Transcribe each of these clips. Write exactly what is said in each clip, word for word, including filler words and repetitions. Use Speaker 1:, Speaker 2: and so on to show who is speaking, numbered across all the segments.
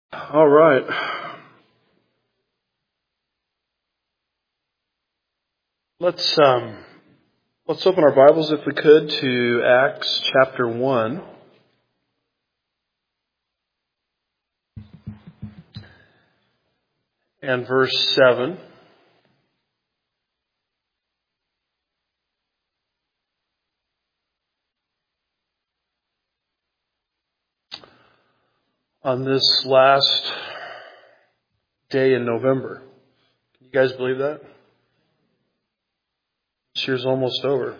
Speaker 1: All right. Let's um, let's open our Bibles, if we could, to Acts chapter one. And verse seven. On this last day in November. Can you guys believe that? This year's almost over.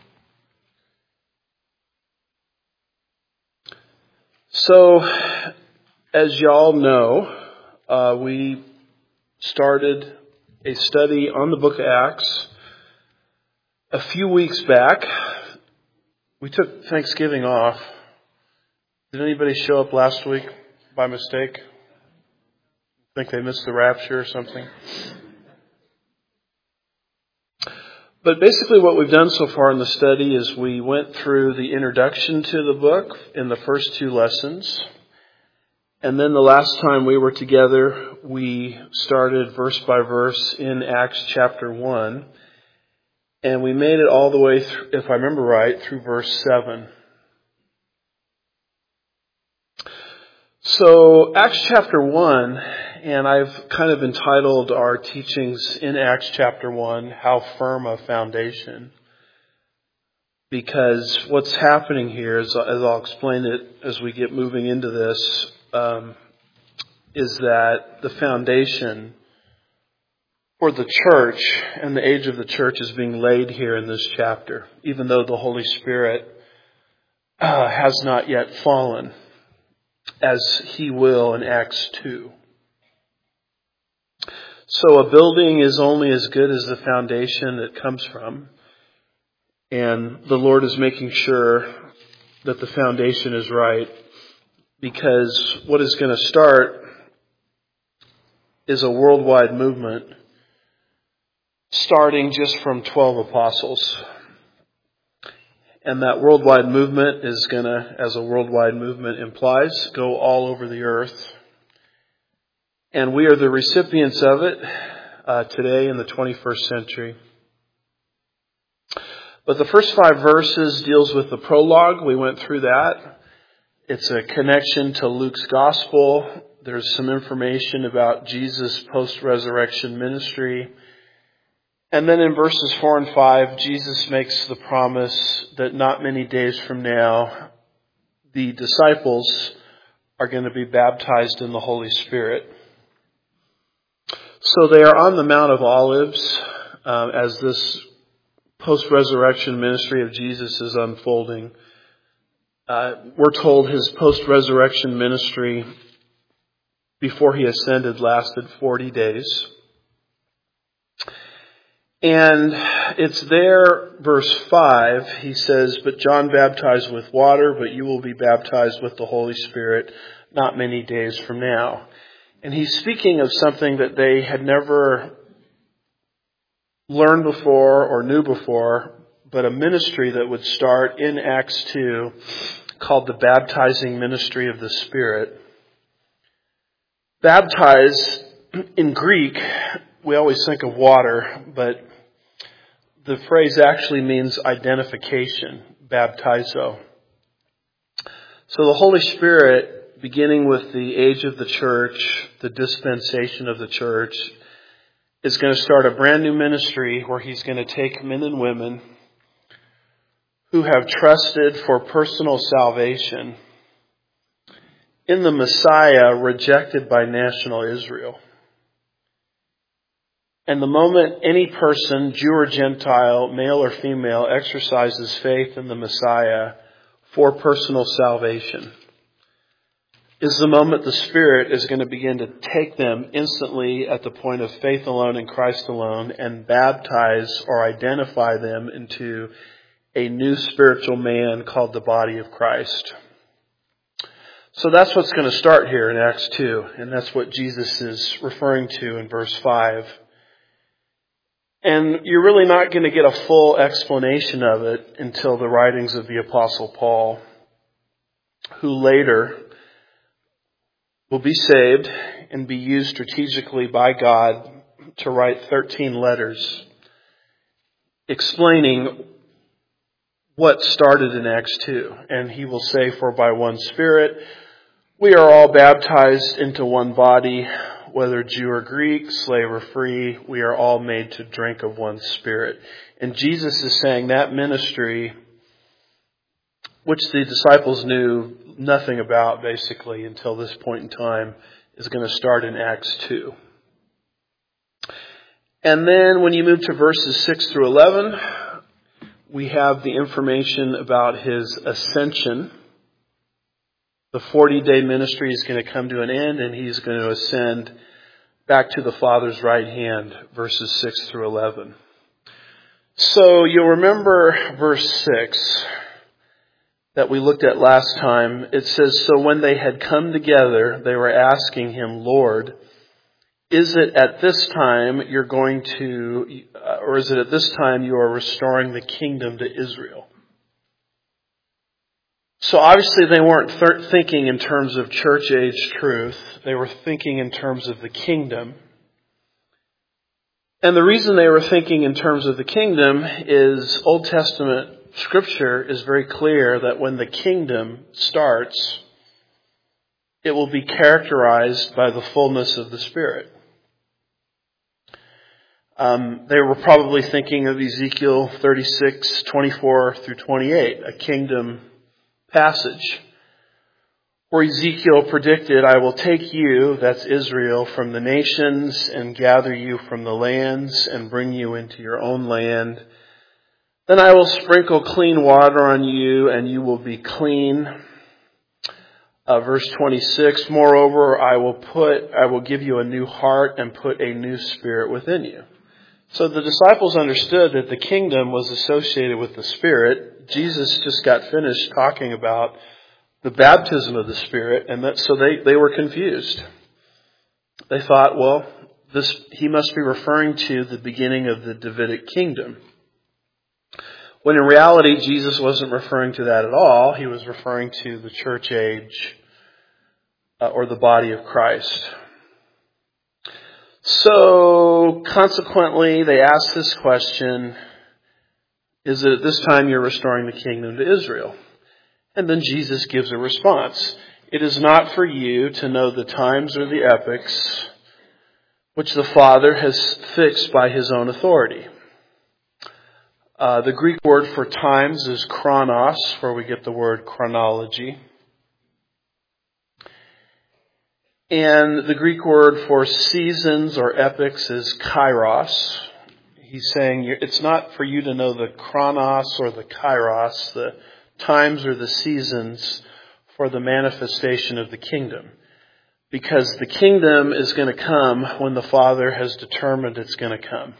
Speaker 1: So, as y'all know, uh, we started a study on the book of Acts a few weeks back. We took Thanksgiving off. Did anybody show up last week by mistake? Think they missed the rapture or something? But basically what we've done so far in the study is we went through the introduction to the book in the first two lessons. And then the last time we were together, we started verse by verse in Acts chapter one. And we made it all the way, through, if I remember right, through verse seven. So Acts chapter one, and I've kind of entitled our teachings in Acts chapter one, How Firm a Foundation. Because what's happening here, is, as I'll explain it as we get moving into this, um, is that the foundation for the church and the age of the church is being laid here in this chapter, even though the Holy Spirit uh, has not yet fallen, as he will in Acts two. So a building is only as good as the foundation it comes from. And the Lord is making sure that the foundation is right, because what is going to start is a worldwide movement starting just from twelve apostles. And that worldwide movement is going to, as a worldwide movement implies, go all over the earth. And we are the recipients of it uh, today in the twenty-first century. But the first five verses deals with the prologue. We went through that. It's a connection to Luke's gospel. There's some information about Jesus' post-resurrection ministry. And then in verses four and five, Jesus makes the promise that not many days from now, the disciples are going to be baptized in the Holy Spirit. So they are on the Mount of Olives um, as this post-resurrection ministry of Jesus is unfolding. Uh, we're told his post-resurrection ministry before he ascended lasted forty days. And it's there, verse five, he says, "But John baptized with water, but you will be baptized with the Holy Spirit not many days from now." And he's speaking of something that they had never learned before or knew before, but a ministry that would start in Acts two called the baptizing ministry of the Spirit. Baptize, in Greek, we always think of water, but the phrase actually means identification, baptizo. So the Holy Spirit, beginning with the age of the church, the dispensation of the church, is going to start a brand new ministry where he's going to take men and women who have trusted for personal salvation in the Messiah rejected by national Israel. And the moment any person, Jew or Gentile, male or female, exercises faith in the Messiah for personal salvation, is the moment the Spirit is going to begin to take them instantly at the point of faith alone in Christ alone and baptize or identify them into a new spiritual man called the body of Christ. So that's what's going to start here in Acts two, and that's what Jesus is referring to in verse five. And you're really not going to get a full explanation of it until the writings of the Apostle Paul, who later will be saved and be used strategically by God to write thirteen letters explaining what started in Acts two. And he will say, for by one Spirit we are all baptized into one body, whether Jew or Greek, slave or free, we are all made to drink of one Spirit. And Jesus is saying that ministry, which the disciples knew nothing about basically until this point in time, is going to start in Acts two. And then when you move to verses six through eleven, we have the information about his ascension. The forty-day ministry is going to come to an end, and he's going to ascend back to the Father's right hand, verses six through eleven. So you'll remember verse six that we looked at last time. It says, so when they had come together, they were asking him, Lord, is it at this time you're going to, or is it at this time you are restoring the kingdom to Israel? So obviously they weren't th- thinking in terms of church age truth. They were thinking in terms of the kingdom. And the reason they were thinking in terms of the kingdom is Old Testament Scripture is very clear that when the kingdom starts, it will be characterized by the fullness of the Spirit. Um, they were probably thinking of Ezekiel thirty-six, twenty-four through twenty-eight, a kingdom passage, where Ezekiel predicted, I will take you, that's Israel, from the nations and gather you from the lands and bring you into your own land. Then I will sprinkle clean water on you and you will be clean. Uh, verse twenty-six, moreover, I will put, I will give you a new heart and put a new spirit within you. So the disciples understood that the kingdom was associated with the Spirit. Jesus just got finished talking about the baptism of the Spirit, and that, so they, they were confused. They thought, well, this he must be referring to the beginning of the Davidic kingdom. When in reality, Jesus wasn't referring to that at all. He was referring to the church age uh, or the body of Christ. So, consequently, they ask this question, is it at this time you're restoring the kingdom to Israel? And then Jesus gives a response. It is not for you to know the times or the epochs which the Father has fixed by his own authority. Uh, the Greek word for times is chronos, where we get the word chronology. And the Greek word for seasons or epochs is kairos. He's saying it's not for you to know the chronos or the kairos, the times or the seasons for the manifestation of the kingdom. Because the kingdom is going to come when the Father has determined it's going to come.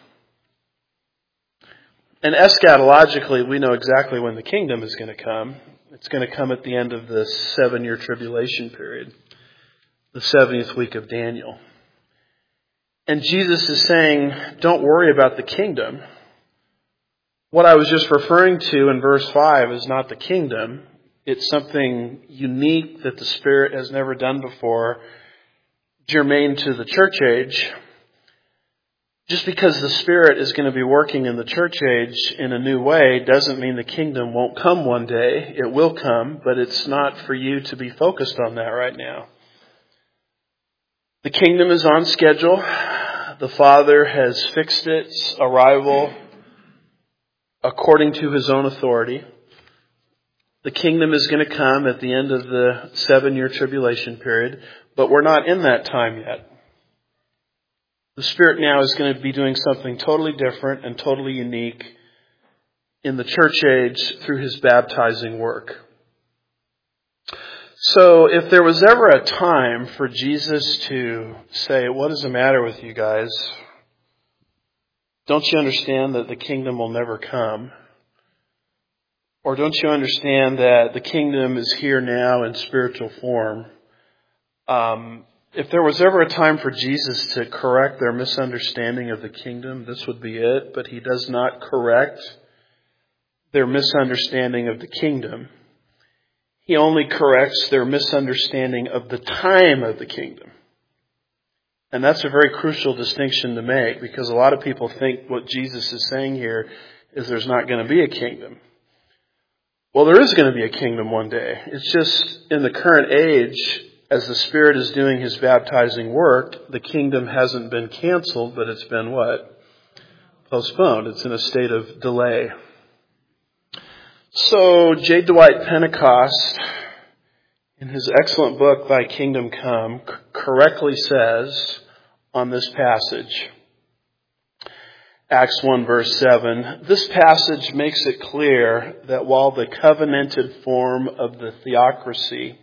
Speaker 1: And eschatologically, we know exactly when the kingdom is going to come. It's going to come at the end of the seven-year tribulation period, the seventieth week of Daniel. And Jesus is saying, don't worry about the kingdom. What I was just referring to in verse five is not the kingdom. It's something unique that the Spirit has never done before, germane to the church age. Just because the Spirit is going to be working in the church age in a new way doesn't mean the kingdom won't come one day. It will come, but it's not for you to be focused on that right now. The kingdom is on schedule. The Father has fixed its arrival according to his own authority. The kingdom is going to come at the end of the seven-year tribulation period, but we're not in that time yet. The Spirit now is going to be doing something totally different and totally unique in the church age through his baptizing work. So if there was ever a time for Jesus to say, what is the matter with you guys? Don't you understand that the kingdom will never come? Or don't you understand that the kingdom is here now in spiritual form? Um, if there was ever a time for Jesus to correct their misunderstanding of the kingdom, this would be it. But he does not correct their misunderstanding of the kingdom. He only corrects their misunderstanding of the time of the kingdom. And that's a very crucial distinction to make, because a lot of people think what Jesus is saying here is there's not going to be a kingdom. Well, there is going to be a kingdom one day. It's just in the current age, as the Spirit is doing His baptizing work, the kingdom hasn't been canceled, but it's been what? Postponed. It's in a state of delay. So J. Dwight Pentecost, in his excellent book, Thy Kingdom Come, c- correctly says on this passage, Acts one verse seven, this passage makes it clear that while the covenanted form of the theocracy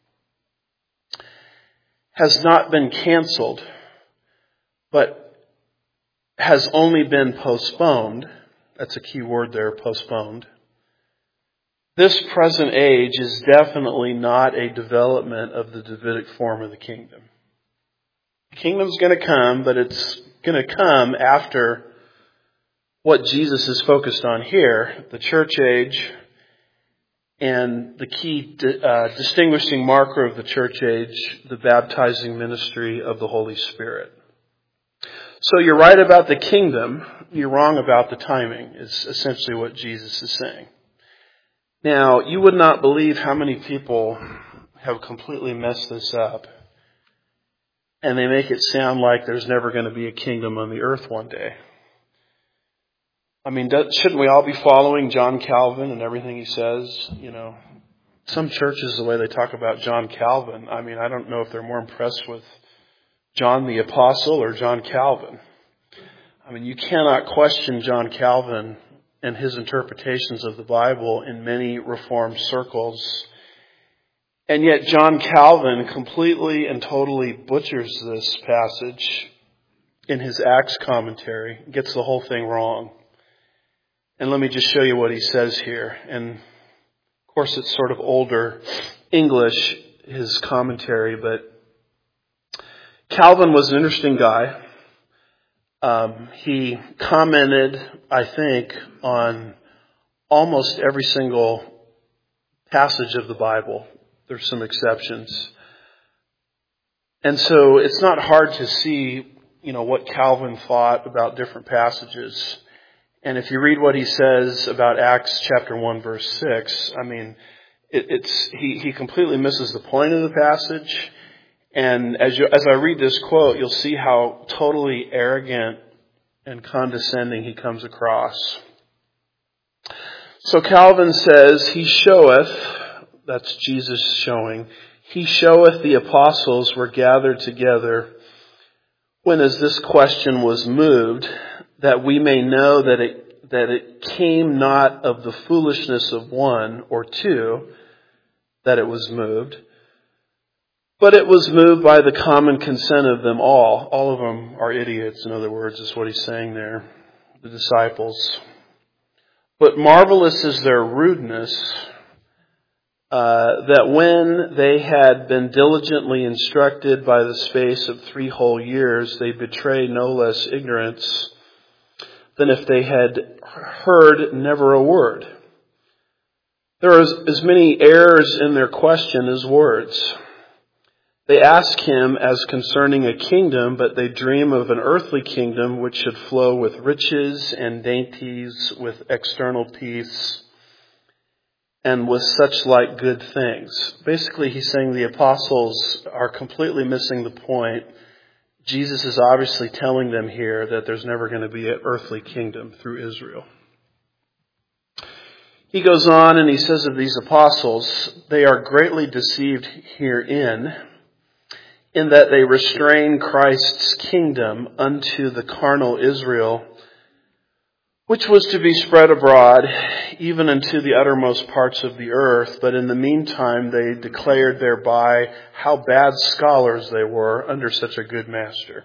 Speaker 1: has not been canceled, but has only been postponed, that's a key word there, postponed, this present age is definitely not a development of the Davidic form of the kingdom. The kingdom's going to come, but it's going to come after what Jesus is focused on here, the church age, and the key uh, distinguishing marker of the church age, the baptizing ministry of the Holy Spirit. So you're right about the kingdom, you're wrong about the timing, is essentially what Jesus is saying. Now, you would not believe how many people have completely messed this up, and they make it sound like there's never going to be a kingdom on the earth one day. I mean, shouldn't we all be following John Calvin and everything he says? You know, some churches, the way they talk about John Calvin, I mean, I don't know if they're more impressed with John the Apostle or John Calvin. I mean, you cannot question John Calvin and his interpretations of the Bible in many Reformed circles. And yet John Calvin completely and totally butchers this passage in his Acts commentary, gets the whole thing wrong. And let me just show you what he says here. And of course it's sort of older English, his commentary, but Calvin was an interesting guy. Um, he commented, I think, on almost every single passage of the Bible. There's some exceptions. And so it's not hard to see, you know, what Calvin thought about different passages. And if you read what he says about Acts chapter one verse six, I mean, it, it's he, he completely misses the point of the passage. And as you, as I read this quote, you'll see how totally arrogant and condescending he comes across. So Calvin says, He showeth, that's Jesus showing, He showeth the apostles were gathered together when as this question was moved, that we may know that it, that it came not of the foolishness of one or two, that it was moved, but it was moved by the common consent of them all. All of them are idiots, in other words, is what he's saying there, the disciples. But marvelous is their rudeness, uh, that when they had been diligently instructed by the space of three whole years, they betrayed no less ignorance than if they had heard never a word. There are as many errors in their question as words. They ask him as concerning a kingdom, but they dream of an earthly kingdom which should flow with riches and dainties, with external peace, and with such like good things. Basically, he's saying the apostles are completely missing the point. Jesus is obviously telling them here that there's never going to be an earthly kingdom through Israel. He goes on and he says of these apostles, they are greatly deceived herein, in that they restrain Christ's kingdom unto the carnal Israel, which was to be spread abroad, even unto the uttermost parts of the earth. But in the meantime, they declared thereby how bad scholars they were under such a good master.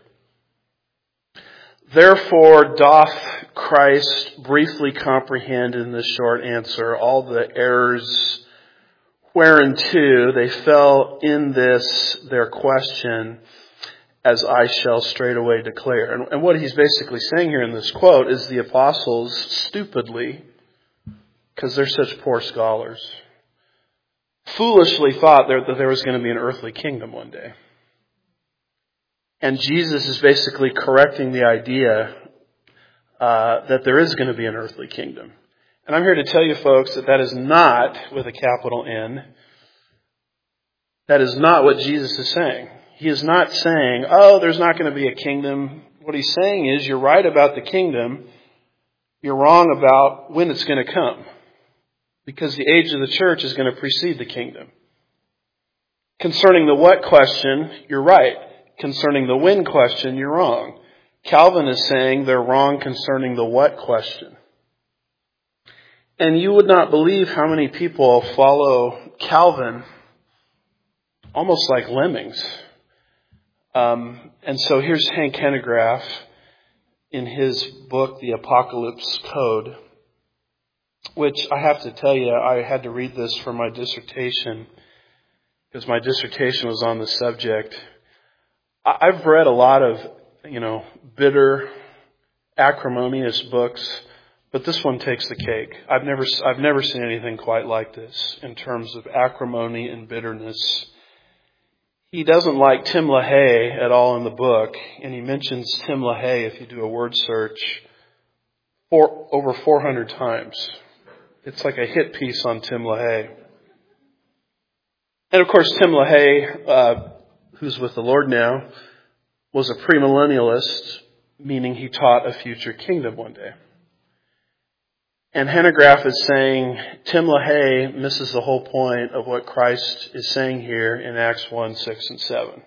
Speaker 1: Therefore doth Christ briefly comprehend in this short answer all the errors whereinto they fell in this their question, as I shall straightway declare. And, and what he's basically saying here in this quote is the apostles stupidly, because they're such poor scholars, foolishly thought that there was going to be an earthly kingdom one day. And Jesus is basically correcting the idea uh, that there is going to be an earthly kingdom. And I'm here to tell you folks that that is not, with a capital N, that is not what Jesus is saying. He is not saying, oh, there's not going to be a kingdom. What he's saying is, you're right about the kingdom. You're wrong about when it's going to come. Because the age of the church is going to precede the kingdom. Concerning the what question, you're right. Concerning the when question, you're wrong. Calvin is saying they're wrong concerning the what question. And you would not believe how many people follow Calvin almost like lemmings. Um, and so here's Hank Hanegraaff in his book, The Apocalypse Code, which I have to tell you, I had to read this for my dissertation because my dissertation was on the subject. I've read a lot of, you know, bitter, acrimonious books, but this one takes the cake. I've never, I've never seen anything quite like this in terms of acrimony and bitterness. He doesn't like Tim LaHaye at all in the book, and he mentions Tim LaHaye, if you do a word search, for over four hundred times. It's like a hit piece on Tim LaHaye. And of course, Tim LaHaye, uh, who's with the Lord now, was a premillennialist, meaning he taught a future kingdom one day. And Hanegraaff is saying Tim LaHaye misses the whole point of what Christ is saying here in Acts one, six, and seven.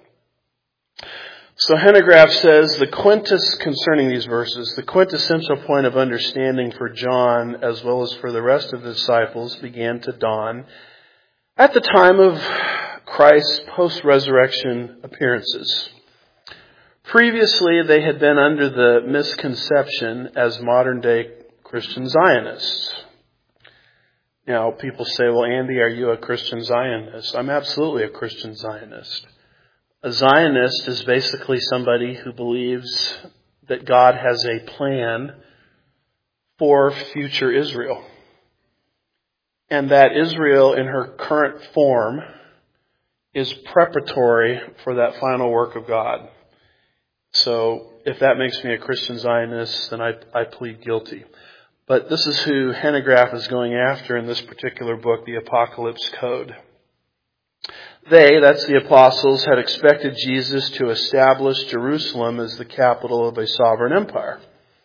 Speaker 1: So Hanegraaff says the quintus, concerning these verses, the quintessential point of understanding for John as well as for the rest of the disciples began to dawn at the time of Christ's post-resurrection appearances. Previously, they had been under the misconception as modern-day Christian Zionists. Now, people say, well, Andy, are you a Christian Zionist? I'm absolutely a Christian Zionist. A Zionist is basically somebody who believes that God has a plan for future Israel. And that Israel in her current form is preparatory for that final work of God. So if that makes me a Christian Zionist, then I, I plead guilty. But this is who Hanegraaff is going after in this particular book, The Apocalypse Code. They, that's the apostles, had expected Jesus to establish Jerusalem as the capital of a sovereign empire.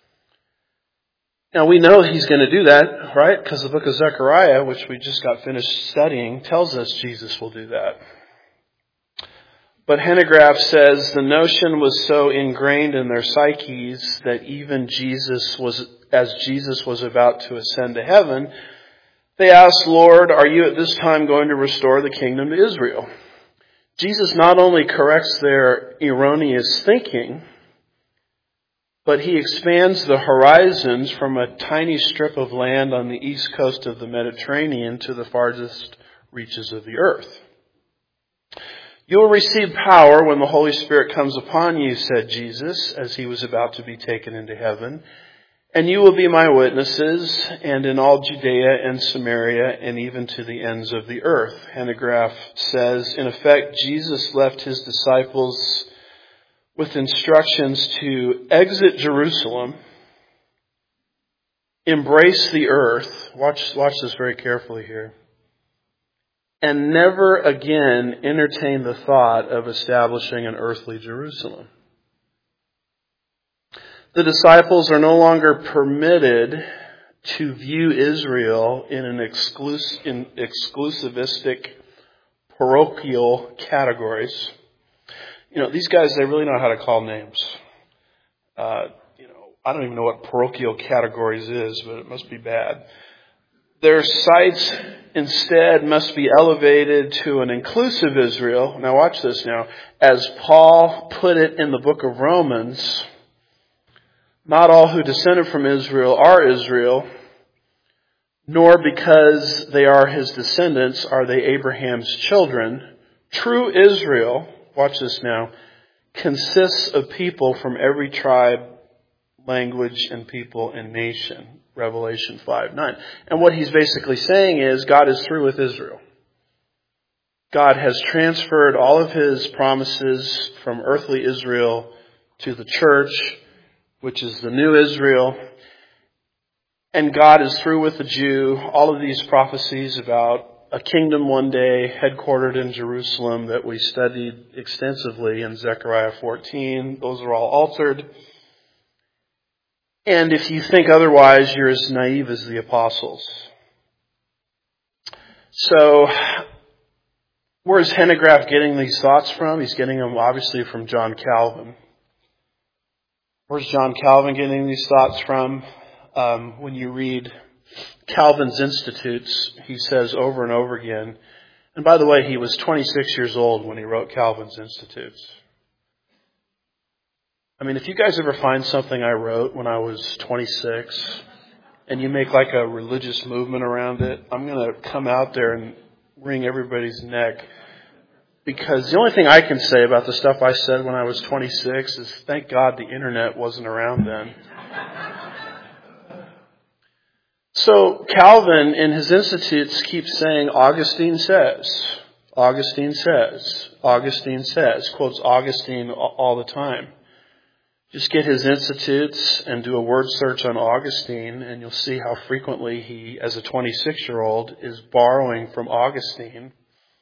Speaker 1: Now we know he's going to do that, right? Because the book of Zechariah, which we just got finished studying, tells us Jesus will do that. But Hanegraaff says the notion was so ingrained in their psyches that even Jesus was, as Jesus was about to ascend to heaven, they asked, Lord, are you at this time going to restore the kingdom to Israel? Jesus not only corrects their erroneous thinking, but he expands the horizons from a tiny strip of land on the east coast of the Mediterranean to the farthest reaches of the earth. You will receive power when the Holy Spirit comes upon you, said Jesus, as he was about to be taken into heaven. And you will be my witnesses, and in all Judea and Samaria, and even to the ends of the earth. Hanegraaff says, in effect, Jesus left his disciples with instructions to exit Jerusalem, embrace the earth, watch, watch this very carefully here, and never again entertain the thought of establishing an earthly Jerusalem. The disciples are no longer permitted to view Israel in an exclus- in exclusivistic, parochial categories. You know, these guys, they really know how to call names. Uh, you know, I don't even know what parochial categories is, but it must be bad. Their sights instead must be elevated to an inclusive Israel. Now watch this now. As Paul put it in the book of Romans, not all who descended from Israel are Israel, nor because they are his descendants are they Abraham's children. True Israel, watch this now, consists of people from every tribe, language, and people and nation. Revelation five nine. And what he's basically saying is God is through with Israel. God has transferred all of his promises from earthly Israel to the church, which is the new Israel. And God is through with the Jew. All of these prophecies about a kingdom one day headquartered in Jerusalem that we studied extensively in Zechariah fourteen, those are all altered. And if you think otherwise, you're as naive as the apostles. So, where is Hanegraaff getting these thoughts from? He's getting them obviously from John Calvin. Where's John Calvin getting these thoughts from? Um, when you read Calvin's Institutes, he says over and over again, and by the way, he was twenty-six years old when he wrote Calvin's Institutes. I mean, if you guys ever find something I wrote when I was twenty-six, and you make like a religious movement around it, I'm going to come out there and wring everybody's neck. Because the only thing I can say about the stuff I said when I was twenty-six is thank God the internet wasn't around then. So Calvin in his Institutes keeps saying, Augustine says, Augustine says, Augustine says, quotes Augustine all the time. Just get his Institutes and do a word search on Augustine, and you'll see how frequently he, as a twenty-six-year-old, is borrowing from Augustine.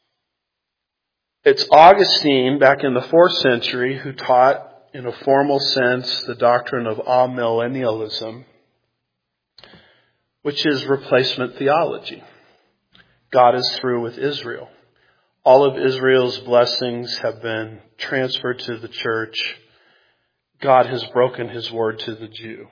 Speaker 1: It's Augustine, back in the fourth century, who taught, in a formal sense, the doctrine of amillennialism, which is replacement theology. God is through with Israel. All of Israel's blessings have been transferred to the church. God has broken his word to the Jew.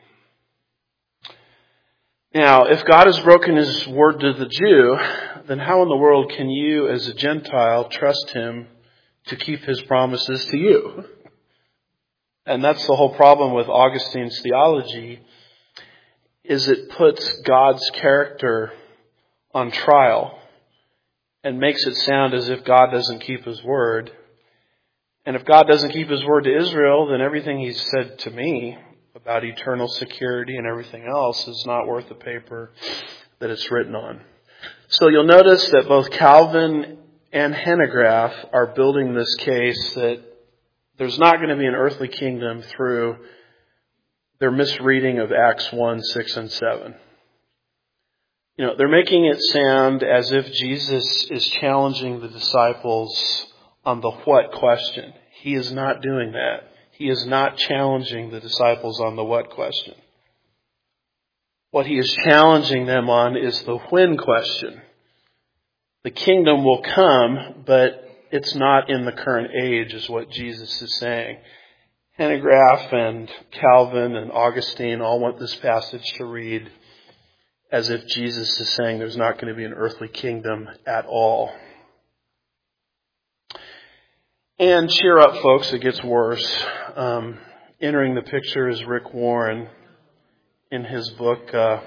Speaker 1: Now, if God has broken his word to the Jew, then how in the world can you, as a Gentile, trust him to keep his promises to you? And that's the whole problem with Augustine's theology, is it puts God's character on trial and makes it sound as if God doesn't keep his word. And if God doesn't keep his word to Israel, then everything he's said to me about eternal security and everything else is not worth the paper that it's written on. So you'll notice that both Calvin and Hanegraaff are building this case that there's not going to be an earthly kingdom through their misreading of Acts one, six, and seven. You know, they're making it sound as if Jesus is challenging the disciples on the what question. He is not doing that. He is not challenging the disciples on the what question. What he is challenging them on is the when question. The kingdom will come, but it's not in the current age, is what Jesus is saying. Hanegraaff and Calvin and Augustine all want this passage to read as if Jesus is saying there's not going to be an earthly kingdom at all. And cheer up, folks, it gets worse. Um, entering the picture is Rick Warren in his book. Uh,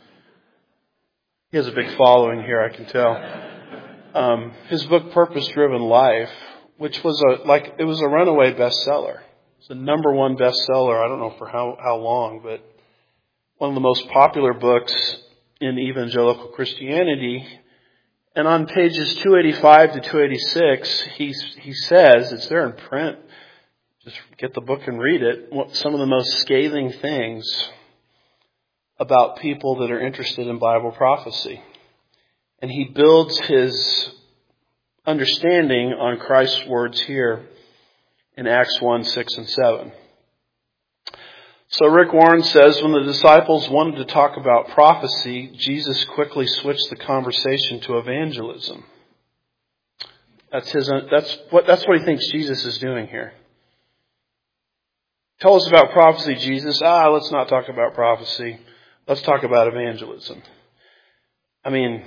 Speaker 1: he has a big following here, I can tell. Um, his book, Purpose Driven Life, which was a like it was a runaway bestseller. It's the number one bestseller. I don't know for how, how long, but one of the most popular books in evangelical Christianity. And on pages two eighty-five to two eighty-six, he, he says, it's there in print, just get the book and read it, some of the most scathing things about people that are interested in Bible prophecy. And he builds his understanding on Christ's words here in Acts one, six, and seven. So Rick Warren says, when the disciples wanted to talk about prophecy, Jesus quickly switched the conversation to evangelism. That's his. That's what. That's what he thinks Jesus is doing here. Tell us about prophecy, Jesus. Ah, let's not talk about prophecy. Let's talk about evangelism. I mean,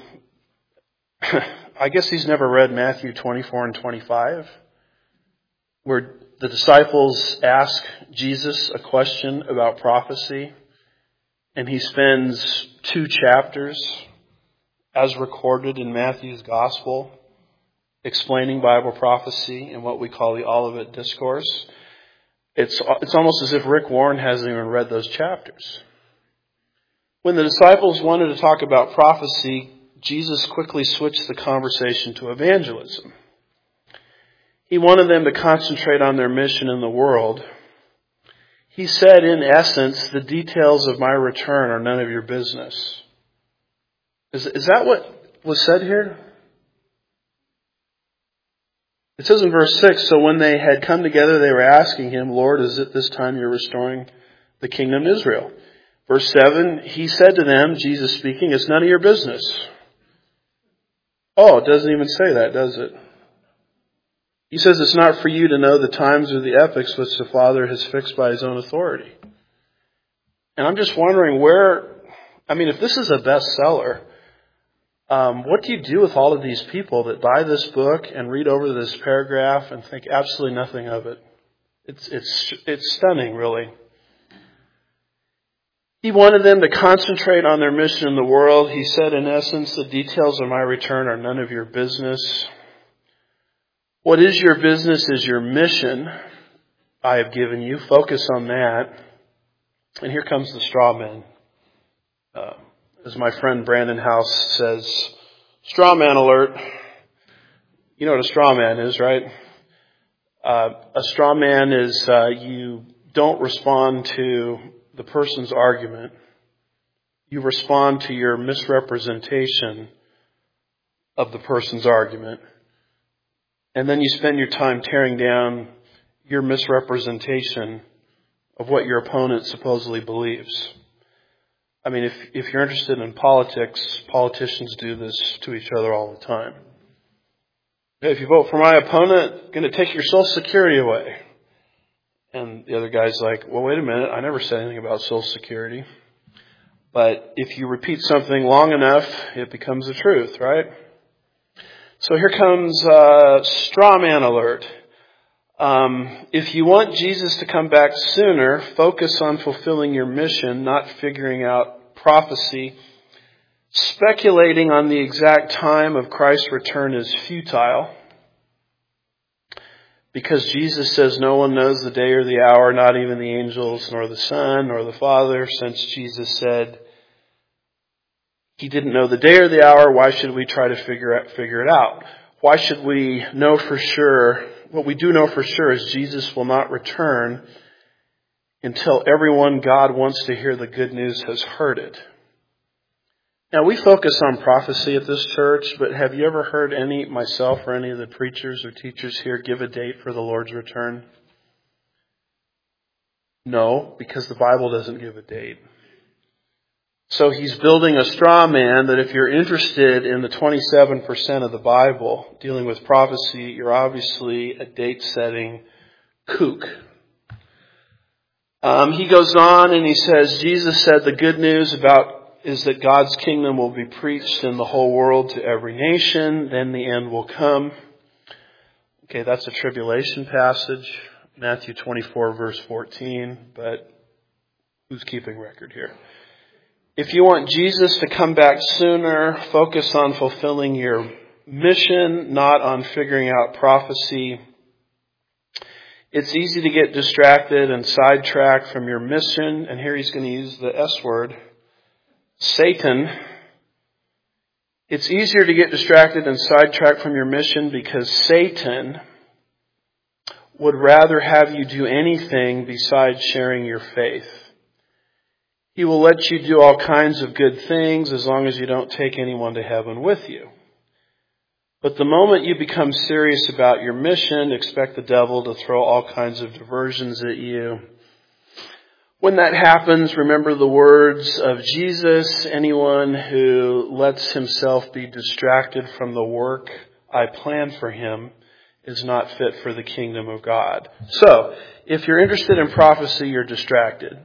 Speaker 1: I guess he's never read Matthew twenty-four and twenty-five, where the disciples ask Jesus a question about prophecy, and he spends two chapters, as recorded in Matthew's Gospel, explaining Bible prophecy in what we call the Olivet Discourse. It's, it's almost as if Rick Warren hasn't even read those chapters. When the disciples wanted to talk about prophecy, Jesus quickly switched the conversation to evangelism. He wanted them to concentrate on their mission in the world. He said, in essence, the details of my return are none of your business. Is, is that what was said here? It says in verse six, so when they had come together, they were asking him, Lord, is it this time you're restoring the kingdom of Israel? Verse seven, he said to them, Jesus speaking, it's none of your business. Oh, it doesn't even say that, does it? He says it's not for you to know the times or the epochs which the Father has fixed by his own authority. And I'm just wondering where, I mean, if this is a bestseller, um, what do you do with all of these people that buy this book and read over this paragraph and think absolutely nothing of it? It's, it's, it's stunning, really. He wanted them to concentrate on their mission in the world. He said, in essence, the details of my return are none of your business. What is your business is your mission I have given you. Focus on that. And here comes the straw man. Uh, as my friend Brandon House says, straw man alert. You know what a straw man is, right? Uh, a straw man is uh, you don't respond to the person's argument. You respond to your misrepresentation of the person's argument. And then you spend your time tearing down your misrepresentation of what your opponent supposedly believes. I mean, if if you're interested in politics, politicians do this to each other all the time. If you vote for my opponent, I'm going to take your Social Security away. And the other guy's like, well, wait a minute, I never said anything about Social Security. But if you repeat something long enough, it becomes the truth, right? So here comes uh, straw man alert. Um, if you want Jesus to come back sooner, focus on fulfilling your mission, not figuring out prophecy. Speculating on the exact time of Christ's return is futile. Because Jesus says no one knows the day or the hour, not even the angels, nor the Son, nor the Father. Since Jesus said He didn't know the day or the hour, why should we try to figure out, figure it out? Why should we know for sure? What we do know for sure is Jesus will not return until everyone God wants to hear the good news has heard it. Now, we focus on prophecy at this church, but have you ever heard any, myself or any of the preachers or teachers here, give a date for the Lord's return? No, because the Bible doesn't give a date. So he's building a straw man that if you're interested in the twenty-seven percent of the Bible dealing with prophecy, you're obviously a date-setting kook. Um, he goes on and he says, Jesus said the good news about is that God's kingdom will be preached in the whole world to every nation. Then the end will come. Okay, that's a tribulation passage, Matthew twenty-four, verse fourteen. But who's keeping record here? If you want Jesus to come back sooner, focus on fulfilling your mission, not on figuring out prophecy. It's easy to get distracted and sidetracked from your mission. And here he's going to use the S word, Satan. It's easier to get distracted and sidetracked from your mission because Satan would rather have you do anything besides sharing your faith. He will let you do all kinds of good things as long as you don't take anyone to heaven with you. But the moment you become serious about your mission, expect the devil to throw all kinds of diversions at you. When that happens, remember the words of Jesus, anyone who lets himself be distracted from the work I planned for him is not fit for the kingdom of God. So, if you're interested in prophecy, you're distracted.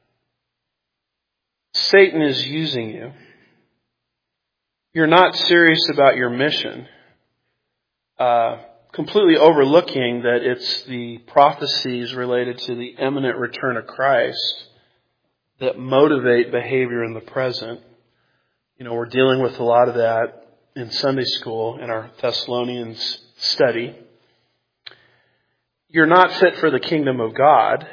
Speaker 1: Satan is using you. You're not serious about your mission. Uh, completely overlooking that it's the prophecies related to the imminent return of Christ that motivate behavior in the present. You know, we're dealing with a lot of that in Sunday school in our Thessalonians study. You're not fit for the kingdom of God.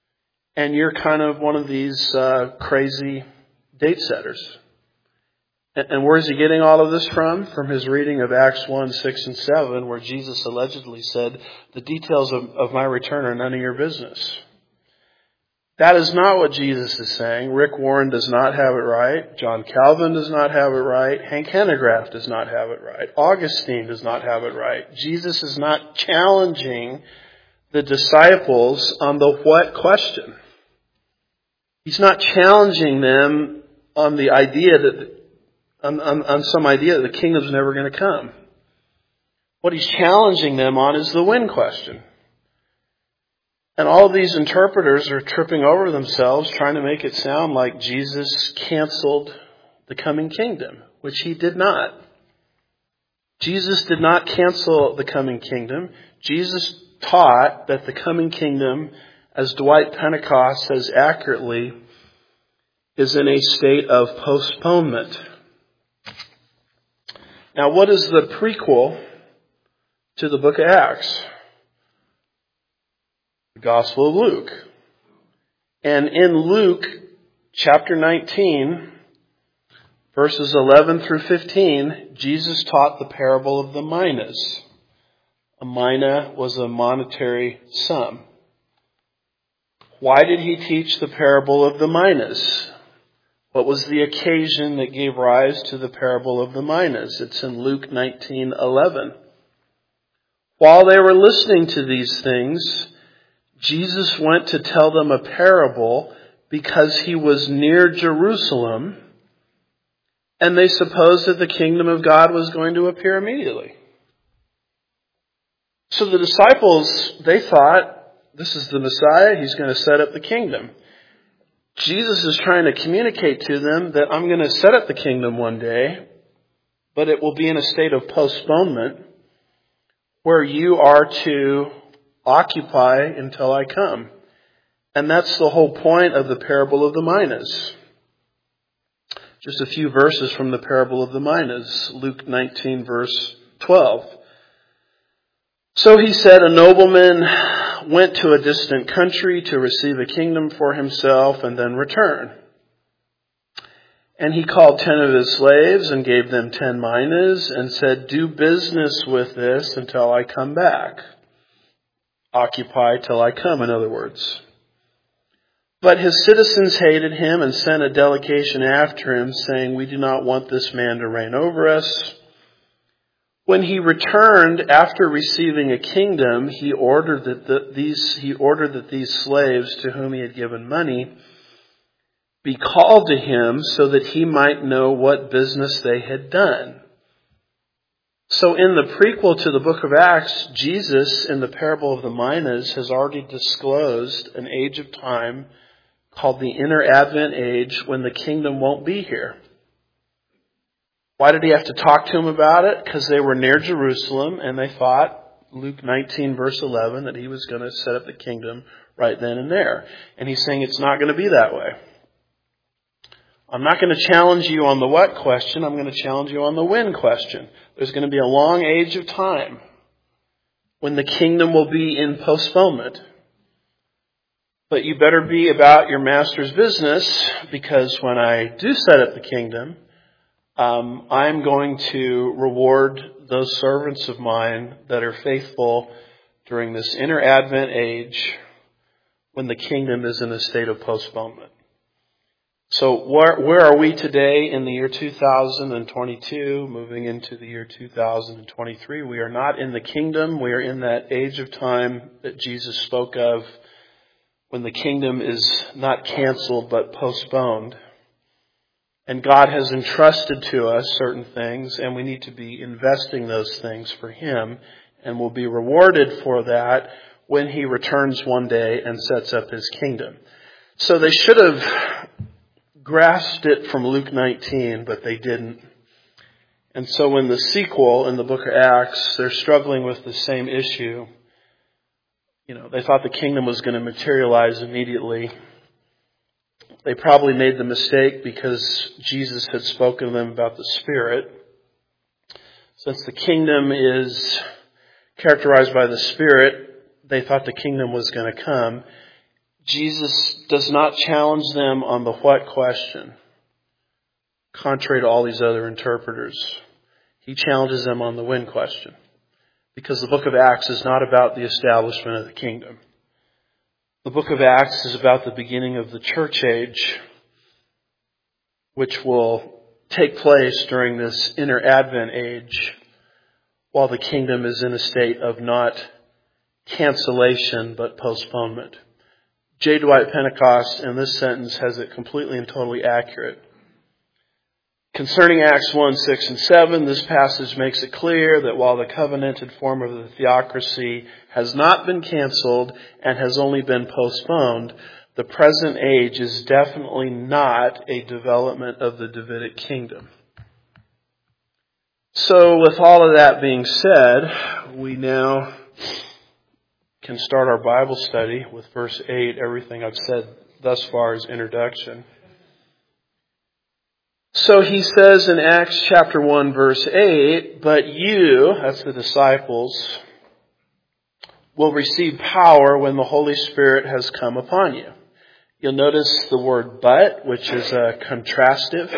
Speaker 1: And you're kind of one of these uh, crazy date setters. And where is he getting all of this from? From his reading of Acts one, six, and seven, where Jesus allegedly said, the details of, of my return are none of your business. That is not what Jesus is saying. Rick Warren does not have it right. John Calvin does not have it right. Hank Hanegraaff does not have it right. Augustine does not have it right. Jesus is not challenging the disciples on the what question. He's not challenging them on the idea that, on, on, on some idea that the kingdom's never going to come. What he's challenging them on is the when question. And all of these interpreters are tripping over themselves trying to make it sound like Jesus canceled the coming kingdom, which he did not. Jesus did not cancel the coming kingdom. Jesus taught that the coming kingdom, as Dwight Pentecost says accurately, is in a state of postponement. Now, what is the prequel to the book of Acts? The Gospel of Luke. And in Luke chapter nineteen, verses eleven through fifteen, Jesus taught the parable of the minas. A mina was a monetary sum. Why did he teach the parable of the minas? What was the occasion that gave rise to the parable of the minas? It's in Luke nineteen eleven. While they were listening to these things, Jesus went to tell them a parable because he was near Jerusalem, and they supposed that the kingdom of God was going to appear immediately. So the disciples, they thought, this is the Messiah, he's going to set up the kingdom. Jesus is trying to communicate to them that I'm going to set up the kingdom one day, but it will be in a state of postponement where you are to occupy until I come. And that's the whole point of the parable of the minas. Just a few verses from the parable of the minas. Luke nineteen, verse twelve. So he said, a nobleman went to a distant country to receive a kingdom for himself and then return. And he called ten of his slaves and gave them ten minas and said, do business with this until I come back. Occupy till I come, in other words. But his citizens hated him and sent a delegation after him, saying, we do not want this man to reign over us. When he returned after receiving a kingdom, he ordered that the, these he ordered that these slaves to whom he had given money be called to him so that he might know what business they had done. So in the prequel to the book of Acts, Jesus, in the parable of the minas, has already disclosed an age of time called the inner Advent age when the kingdom won't be here. Why did he have to talk to them about it? Because they were near Jerusalem and they thought, Luke nineteen verse eleven, that he was going to set up the kingdom right then and there. And he's saying it's not going to be that way. I'm not going to challenge you on the what question. I'm going to challenge you on the when question. There's going to be a long age of time when the kingdom will be in postponement. But you better be about your master's business, because when I do set up the kingdom, um, I'm going to reward those servants of mine that are faithful during this inner Advent age when the kingdom is in a state of postponement. So where, where are we today in the year two thousand twenty-two, moving into the year two thousand twenty-three? We are not in the kingdom. We are in that age of time that Jesus spoke of when the kingdom is not canceled but postponed. And God has entrusted to us certain things, and we need to be investing those things for Him, and we'll be rewarded for that when He returns one day and sets up His kingdom. So they should have grasped it from Luke nineteen, but they didn't. And so in the sequel, in the book of Acts, they're struggling with the same issue. You know, they thought the kingdom was going to materialize immediately. They probably made the mistake because Jesus had spoken to them about the Spirit. Since the kingdom is characterized by the Spirit, they thought the kingdom was going to come. Jesus does not challenge them on the what question. contrary to all these other interpreters. He challenges them on the when question. Because the book of Acts is not about the establishment of the kingdom. The book of Acts is about the beginning of the church age, which will take place during this inner Advent age, while the kingdom is in a state of not cancellation, but postponement. J. Dwight Pentecost in this sentence has it completely and totally accurate. Concerning Acts one, six, and seven, this passage makes it clear that while the covenanted form of the theocracy has not been canceled and has only been postponed, the present age is definitely not a development of the Davidic kingdom. So with all of that being said, we now can start our Bible study with verse eight. Everything I've said thus far is introduction. So he says in Acts chapter one, verse eight, but you, that's the disciples, will receive power when the Holy Spirit has come upon you. You'll notice the word but, which is a contrastive.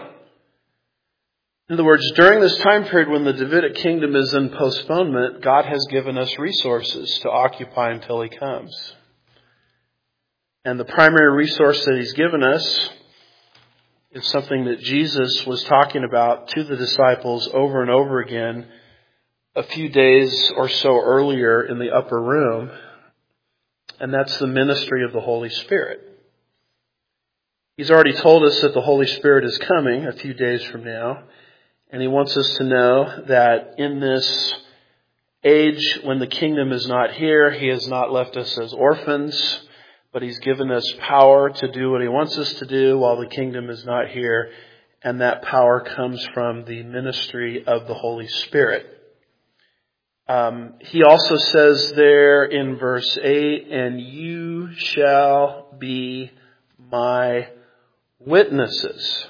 Speaker 1: In other words, during this time period when the Davidic kingdom is in postponement, God has given us resources to occupy until He comes. And the primary resource that He's given us is something that Jesus was talking about to the disciples over and over again a few days or so earlier in the upper room. And that's the ministry of the Holy Spirit. He's already told us that the Holy Spirit is coming a few days from now. And He wants us to know that in this age when the kingdom is not here, He has not left us as orphans, but He's given us power to do what He wants us to do while the kingdom is not here. And that power comes from the ministry of the Holy Spirit. Um, he also says there in verse eight, and you shall be my witnesses.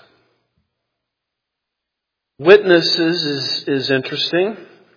Speaker 1: Witnesses is, is interesting.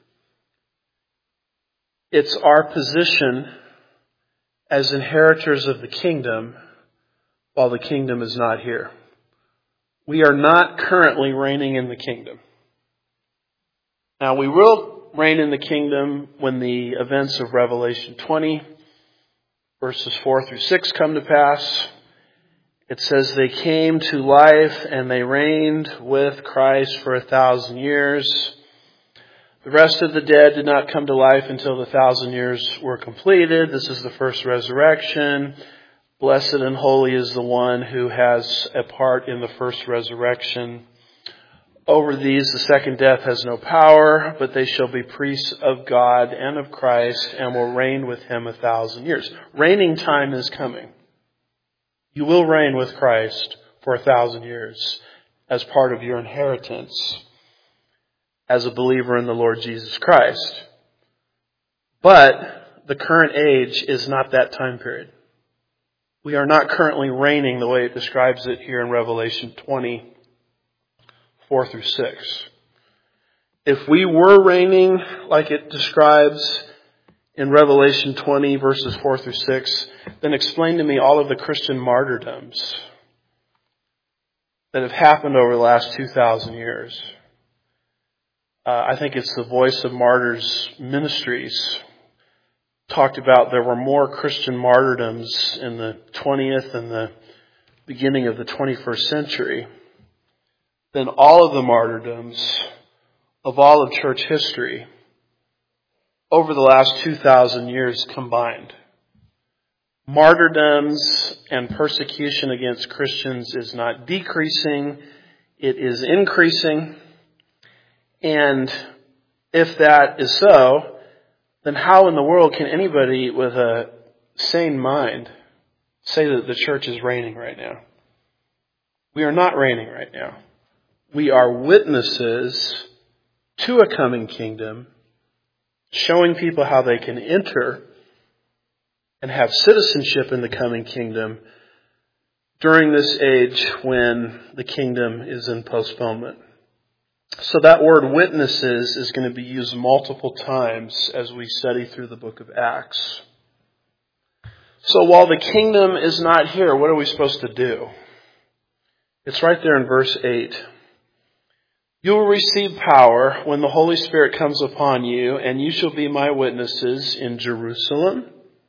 Speaker 1: It's our position as inheritors of the kingdom while the kingdom is not here. We are not currently reigning in the kingdom. Now we will reign in the kingdom when the events of Revelation twenty, verses four through six come to pass. It says they came to life and they reigned with Christ for a thousand years. The rest of the dead did not come to life until the thousand years were completed. This is the first resurrection. Blessed and holy is the one who has a part in the first resurrection. Over these the second death has no power, but they shall be priests of God and of Christ and will reign with Him a thousand years. Reigning time is coming. You will reign with Christ for a thousand years as part of your inheritance as a believer in the Lord Jesus Christ. But the current age is not that time period. We are not currently reigning the way it describes it here in Revelation twenty, four through six. If we were reigning like it describes in Revelation twenty, verses four through six, then explain to me all of the Christian martyrdoms that have happened over the last two thousand years. Uh, I think it's the Voice of Martyrs Ministries talked about there were more Christian martyrdoms in the twentieth and the beginning of the twenty-first century than all of the martyrdoms of all of church history over the last two thousand years combined. Martyrdoms and persecution against Christians is not decreasing, it is increasing. And if that is so, then how in the world can anybody with a sane mind say that the church is reigning right now? We are not reigning right now. We are witnesses to a coming kingdom, showing people how they can enter and have citizenship in the coming kingdom during this age when the kingdom is in postponement. So that word witnesses is going to be used multiple times as we study through the book of Acts. So while the kingdom is not here, what are we supposed to do? It's right there in verse eight. You will receive power when the Holy Spirit comes upon you, and you shall be my witnesses in Jerusalem,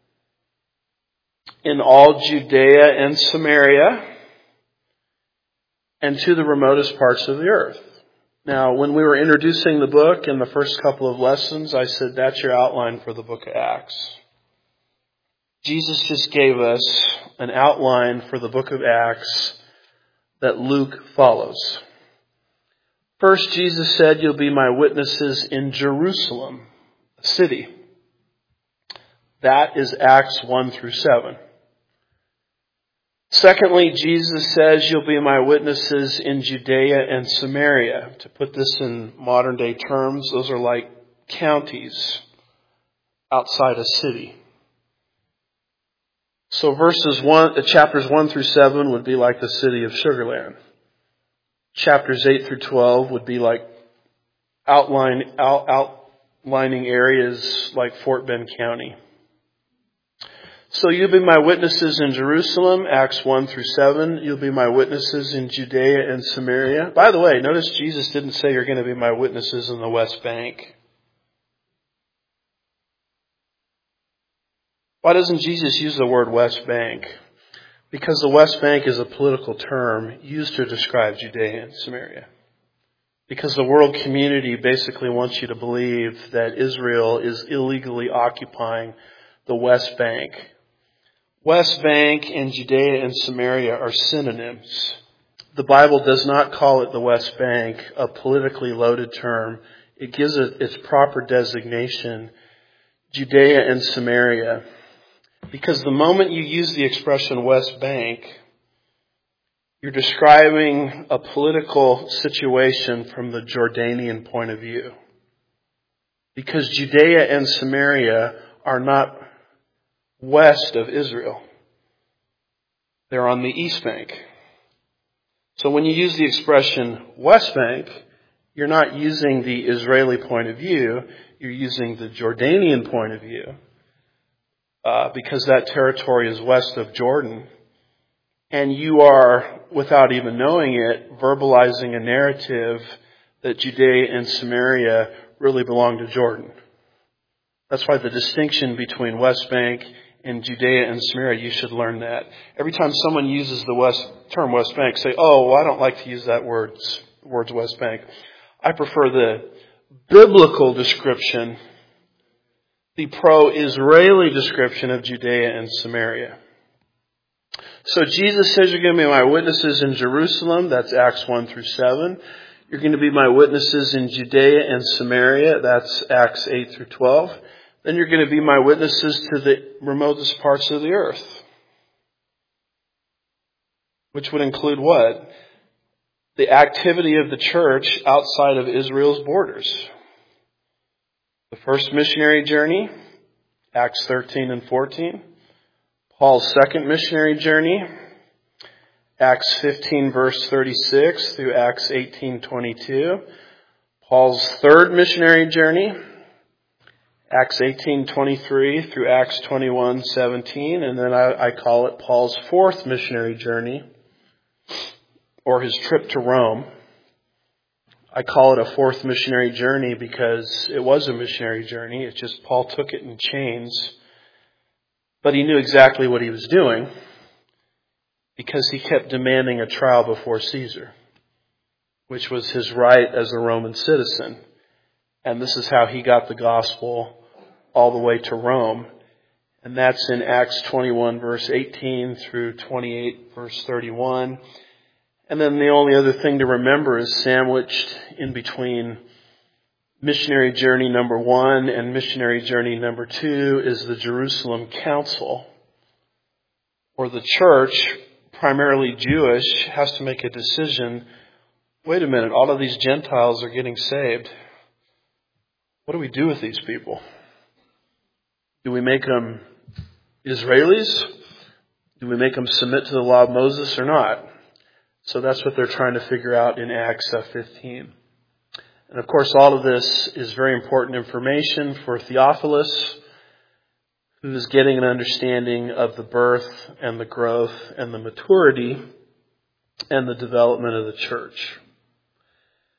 Speaker 1: in all Judea and Samaria, and to the remotest parts of the earth. Now, when we were introducing the book in the first couple of lessons, I said that's your outline for the book of Acts. Jesus just gave us an outline for the book of Acts that Luke follows. First, Jesus said, you'll be my witnesses in Jerusalem, a city. That is Acts one through seven. Secondly, Jesus says, you'll be my witnesses in Judea and Samaria. To put this in modern day terms, those are like counties outside a city. So verses one, chapters one through seven would be like the city of Sugar Land. Chapters eight through twelve would be like outline, out, outlining areas like Fort Bend County. So you'll be my witnesses in Jerusalem, Acts one through seven. You'll be my witnesses in Judea and Samaria. By the way, notice Jesus didn't say you're going to be my witnesses in the West Bank. Why doesn't Jesus use the word West Bank? Because the West Bank is a political term used to describe Judea and Samaria. Because the world community basically wants you to believe that Israel is illegally occupying the West Bank. West Bank and Judea and Samaria are synonyms. The Bible does not call it the West Bank, a politically loaded term. It gives it its proper designation, Judea and Samaria. Because the moment you use the expression West Bank, you're describing a political situation from the Jordanian point of view. Because Judea and Samaria are not west of Israel. They're on the East Bank. So when you use the expression West Bank, you're not using the Israeli point of view, you're using the Jordanian point of view. Uh, because that territory is west of Jordan. And you are, without even knowing it, verbalizing a narrative that Judea and Samaria really belong to Jordan. That's why the distinction between West Bank and Judea and Samaria, you should learn that. Every time someone uses the West term West Bank, say, oh, well, I don't like to use that word, words West Bank. I prefer the biblical description, the pro-Israeli description of Judea and Samaria. So Jesus says you're going to be my witnesses in Jerusalem. That's Acts one through seven. You're going to be my witnesses in Judea and Samaria. That's Acts eight through twelve. Then you're going to be my witnesses to the remotest parts of the earth. Which would include what? The activity of the church outside of Israel's borders. The first missionary journey, Acts thirteen and fourteen. Paul's second missionary journey, Acts fifteen verse thirty-six through Acts eighteen twenty-two. Paul's third missionary journey, Acts eighteen twenty-three through Acts twenty-one seventeen. And then I, I call it Paul's fourth missionary journey, or his trip to Rome. I call it a fourth missionary journey because it was a missionary journey. It's just Paul took it in chains. But he knew exactly what he was doing because he kept demanding a trial before Caesar, which was his right as a Roman citizen. And this is how he got the gospel all the way to Rome. And that's in Acts twenty-one verse eighteen through twenty-eight verse thirty-one. And then the only other thing to remember is sandwiched in between missionary journey number one and missionary journey number two is the Jerusalem Council, or the church, primarily Jewish, has to make a decision. Wait a minute, all of these Gentiles are getting saved. What do we do with these people? Do we make them Israelis? Do we make them submit to the law of Moses or not? So that's what they're trying to figure out in Acts fifteen. And of course, all of this is very important information for Theophilus, who is getting an understanding of the birth and the growth and the maturity and the development of the church.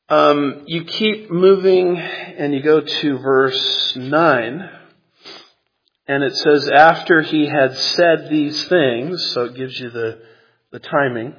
Speaker 1: Um, you keep moving and you go to verse nine. And it says, after he had said these things, so it gives you the, the timing.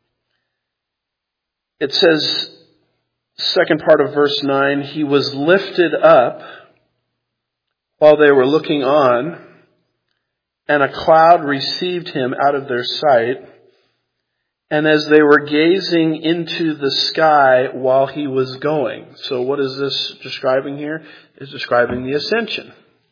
Speaker 1: It says, second part of verse nine, he was lifted up while they were looking on, and a cloud received him out of their sight. And as they were gazing into the sky while he was going. So what is this describing here? It's describing the ascension.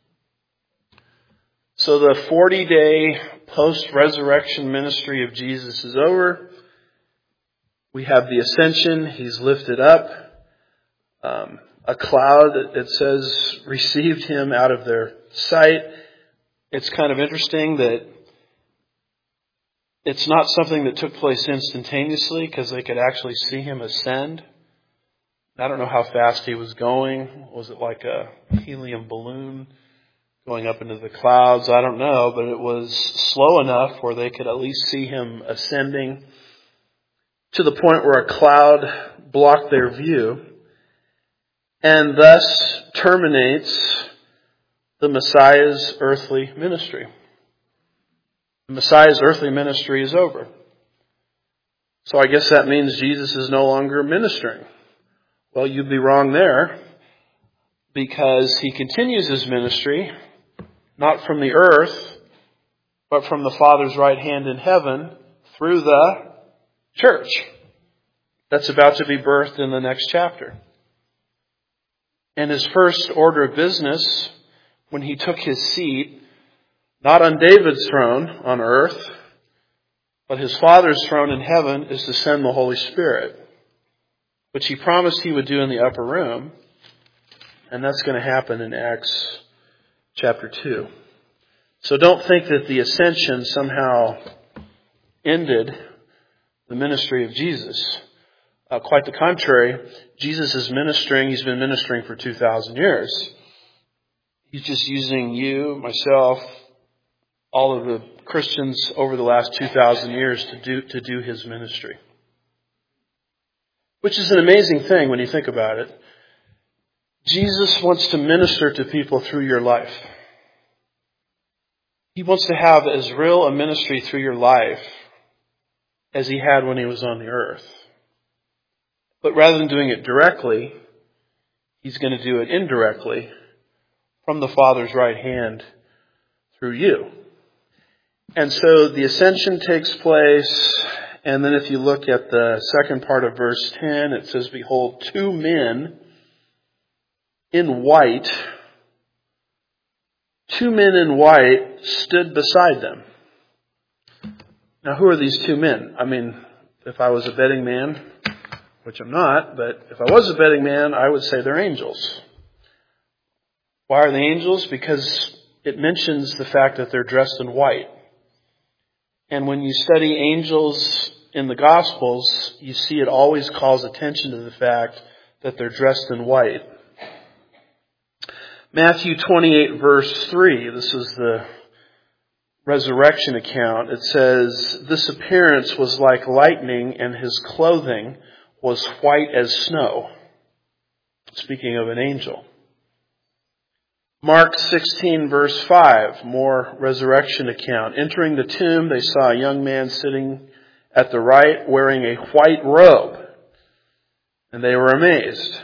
Speaker 1: So the forty-day post-resurrection ministry of Jesus is over. We have the ascension. He's lifted up. Um, a cloud, it says, received him out of their sight. It's kind of interesting that it's not something that took place instantaneously because they could actually see him ascend. I don't know how fast he was going. Was it like a helium balloon going up into the clouds? I don't know, but it was slow enough where they could at least see him ascending to the point where a cloud blocked their view and thus terminates the Messiah's earthly ministry. The Messiah's earthly ministry is over. So I guess that means Jesus is no longer ministering. Well, you'd be wrong there, because he continues his ministry, not from the earth, but from the Father's right hand in heaven through the church that's about to be birthed in the next chapter. And his first order of business, when he took his seat, not on David's throne on earth, but his Father's throne in heaven, is to send the Holy Spirit, which he promised he would do in the upper room. And that's going to happen in Acts chapter two. So don't think that the ascension somehow ended the ministry of Jesus. Uh, quite the contrary. Jesus is ministering. He's been ministering for two thousand years. He's just using you, myself, all of the Christians over the last two thousand years to do, to do his ministry. Which is an amazing thing when you think about it. Jesus wants to minister to people through your life. He wants to have as real a ministry through your life as he had when he was on the earth. But rather than doing it directly, he's going to do it indirectly from the Father's right hand through you. And so the ascension takes place. And then if you look at the second part of verse ten, it says, behold, two men in white, two men in white stood beside them. Now, who are these two men? I mean, if I was a betting man, which I'm not, but if I was a betting man, I would say they're angels. Why are they angels? Because it mentions the fact that they're dressed in white. And when you study angels in the Gospels, you see it always calls attention to the fact that they're dressed in white. Matthew twenty-eight verse three, this is the resurrection account. It says, this appearance was like lightning and his clothing was white as snow. Speaking of an angel. Mark sixteen verse five, more resurrection account. Entering the tomb, they saw a young man sitting at the right wearing a white robe, and they were amazed.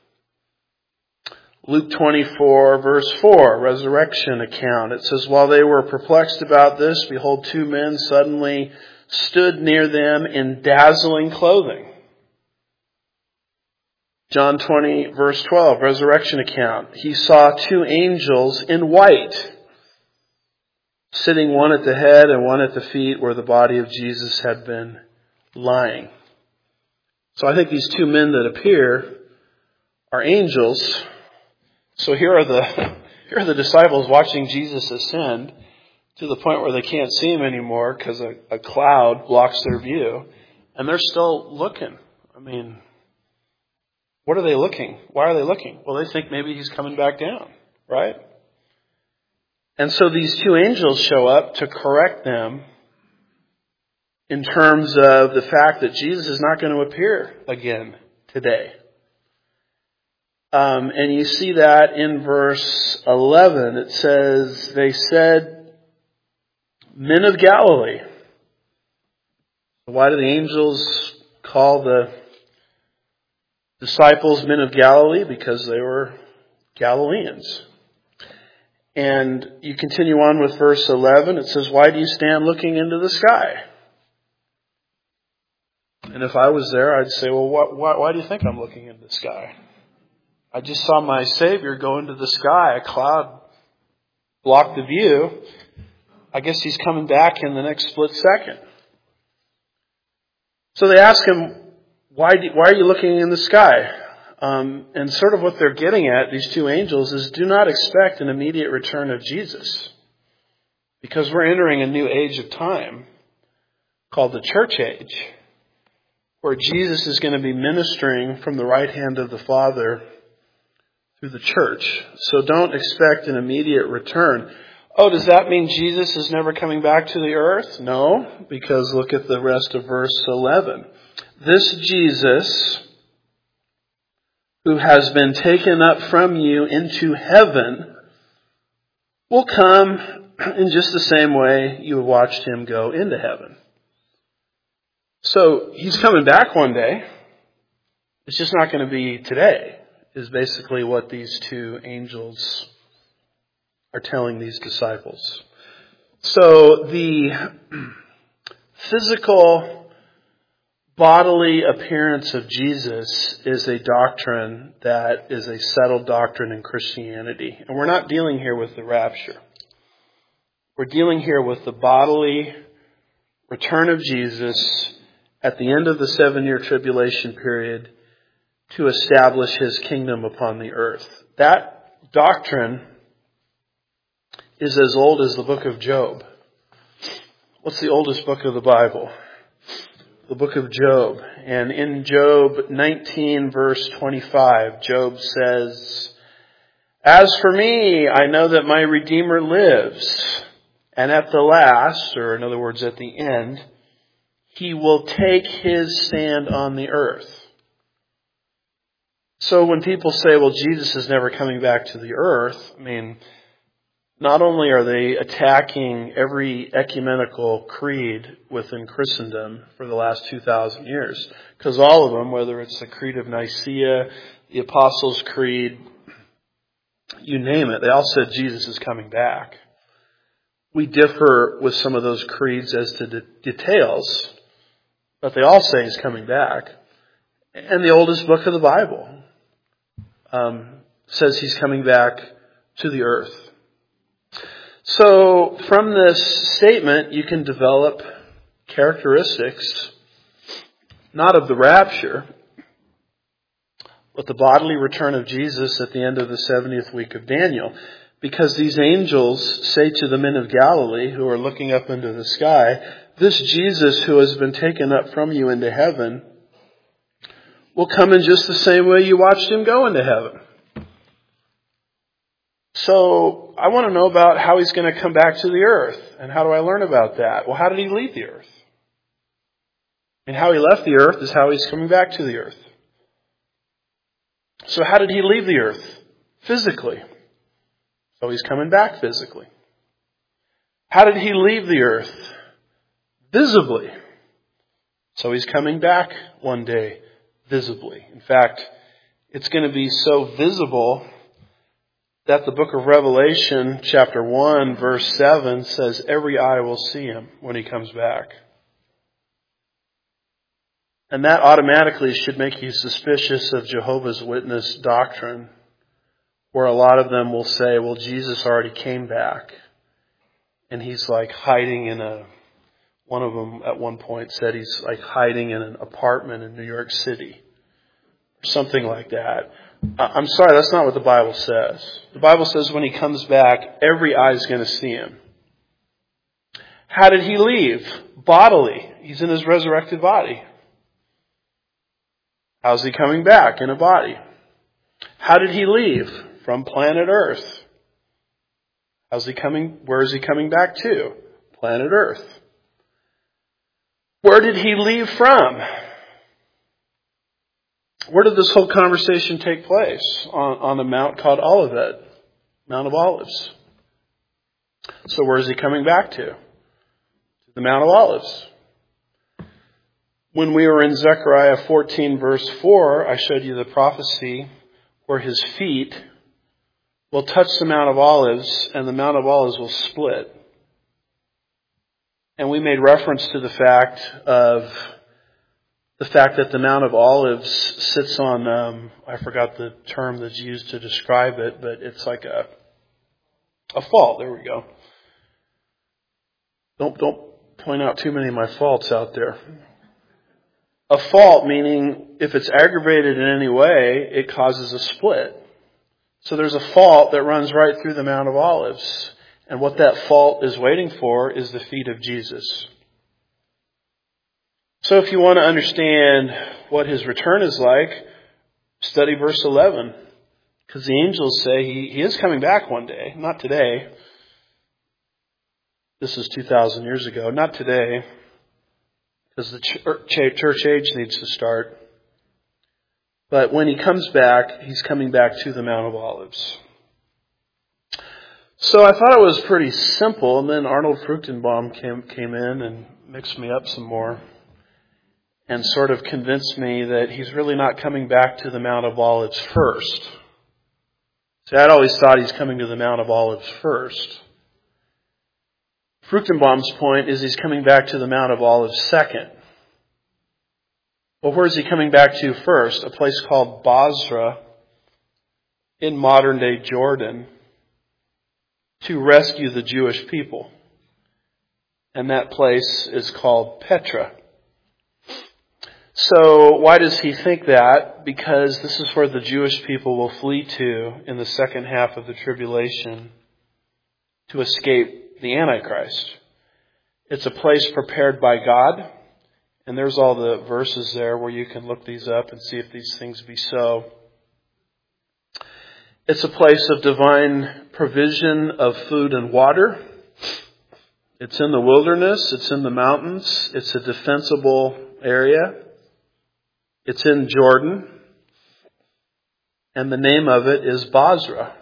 Speaker 1: Luke twenty-four verse four, resurrection account. It says, while they were perplexed about this, behold, two men suddenly stood near them in dazzling clothing. John twenty verse twelve, resurrection account. He saw two angels in white, sitting one at the head and one at the feet where the body of Jesus had been lying. So I think these two men that appear are angels. So here are the here are the disciples watching Jesus ascend to the point where they can't see him anymore because a, a cloud blocks their view. And they're still looking. I mean, what are they looking? Why are they looking? Well, they think maybe he's coming back down, right? And so these two angels show up to correct them in terms of the fact that Jesus is not going to appear again today. Um, and you see that in verse eleven. It says, they said, men of Galilee. Why do the angels call the disciples men of Galilee? Because they were Galileans. And you continue on with verse eleven. It says, why do you stand looking into the sky? And if I was there, I'd say, well, why, why, why do you think I'm looking into the sky? I just saw my Savior go into the sky. A cloud blocked the view. I guess he's coming back in the next split second. So they ask him, why, do, why are you looking in the sky? Um, and sort of what they're getting at, these two angels, is do not expect an immediate return of Jesus. Because we're entering a new age of time called the church age, where Jesus is going to be ministering from the right hand of the Father through the church. So don't expect an immediate return. Oh, does that mean Jesus is never coming back to the earth? No, because look at the rest of verse eleven. This Jesus, who has been taken up from you into heaven, will come in just the same way you have watched him go into heaven. So he's coming back one day. It's just not going to be today, is basically what these two angels are telling these disciples. So the physical bodily appearance of Jesus is a doctrine that is a settled doctrine in Christianity. And we're not dealing here with the rapture. We're dealing here with the bodily return of Jesus at the end of the seven-year tribulation period to establish his kingdom upon the earth. That doctrine is as old as the book of Job. What's the oldest book of the Bible? The book of Job. And in Job nineteen, verse twenty-five, Job says, as for me, I know that my Redeemer lives, and at the last, or in other words, at the end, he will take his stand on the earth. So when people say, well, Jesus is never coming back to the earth, I mean, not only are they attacking every ecumenical creed within Christendom for the last two thousand years, because all of them, whether it's the Creed of Nicaea, the Apostles' Creed, you name it, they all said Jesus is coming back. We differ with some of those creeds as to the details, but they all say he's coming back. And the oldest book of the Bible um, says he's coming back to the earth. So from this statement, you can develop characteristics, not of the rapture, but the bodily return of Jesus at the end of the seventieth week of Daniel. Because these angels say to the men of Galilee who are looking up into the sky, this Jesus who has been taken up from you into heaven will come in just the same way you watched him go into heaven. So I want to know about how he's going to come back to the earth. And how do I learn about that? Well, how did he leave the earth? And how he left the earth is how he's coming back to the earth. So how did he leave the earth? Physically. So he's coming back physically. How did he leave the earth? Visibly. So he's coming back one day visibly. In fact, it's going to be so visible that the book of Revelation, chapter one, verse seven, says every eye will see him when he comes back. And that automatically should make you suspicious of Jehovah's Witness doctrine, where a lot of them will say, well, Jesus already came back. And he's like hiding in a, one of them at one point said he's like hiding in an apartment in New York City. Or something like that. I'm sorry, that's not what the Bible says. The Bible says when he comes back, every eye is going to see him. How did he leave? Bodily. He's in his resurrected body. How's he coming back? In a body. How did he leave? From planet Earth. How's he coming? Where is he coming back to? Planet Earth. Where did he leave from? Where did this whole conversation take place? On, on a mount called Olivet, Mount of Olives. So where is he coming back to? To the Mount of Olives. When we were in Zechariah fourteen verse four, I showed you the prophecy where his feet will touch the Mount of Olives and the Mount of Olives will split. And we made reference to the fact of the fact that the Mount of Olives sits on, um, I forgot the term that's used to describe it, but it's like a a fault. There we go. Don't don't point out too many of my faults out there. A fault meaning if it's aggravated in any way, it causes a split. So there's a fault that runs right through the Mount of Olives. And what that fault is waiting for is the feet of Jesus. So if you want to understand what his return is like, study verse eleven. Because the angels say he, he is coming back one day. Not today. This is two thousand years ago. Not today. Because the ch- church age needs to start. But when he comes back, he's coming back to the Mount of Olives. So I thought it was pretty simple, and then Arnold Fruchtenbaum came, came in and mixed me up some more and sort of convinced me that he's really not coming back to the Mount of Olives first. See, I'd always thought he's coming to the Mount of Olives first. Fruchtenbaum's point is he's coming back to the Mount of Olives second. Well, where is he coming back to first? A place called Bozrah in modern-day Jordan to rescue the Jewish people. And that place is called Petra. So why does he think that? Because this is where the Jewish people will flee to in the second half of the tribulation to escape the Antichrist. It's a place prepared by God. And there's all the verses there where you can look these up and see if these things be so. It's a place of divine provision of food and water. It's in the wilderness. It's in the mountains. It's a defensible area. It's in Jordan. And the name of it is Bozrah.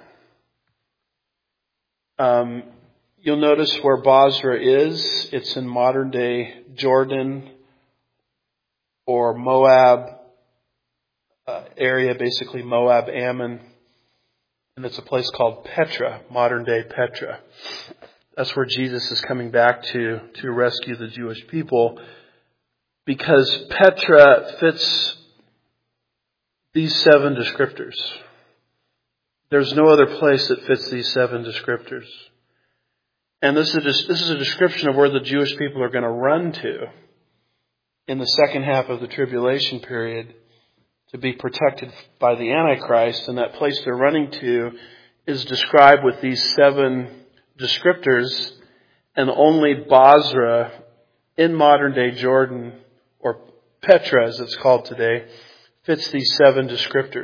Speaker 1: Um, you'll notice where Bozrah is. It's in modern day Jordan or Moab uh, area, basically Moab, Ammon. And it's a place called Petra, modern day Petra. That's where Jesus is coming back to, to rescue the Jewish people. Because Petra fits these seven descriptors. There's no other place that fits these seven descriptors. And this is a, this is a description of where the Jewish people are going to run to in the second half of the tribulation period to be protected by the Antichrist. And that place they're running to is described with these seven descriptors. And only Bozrah in modern day Jordan, or Petra as it's called today, fits these seven descriptors.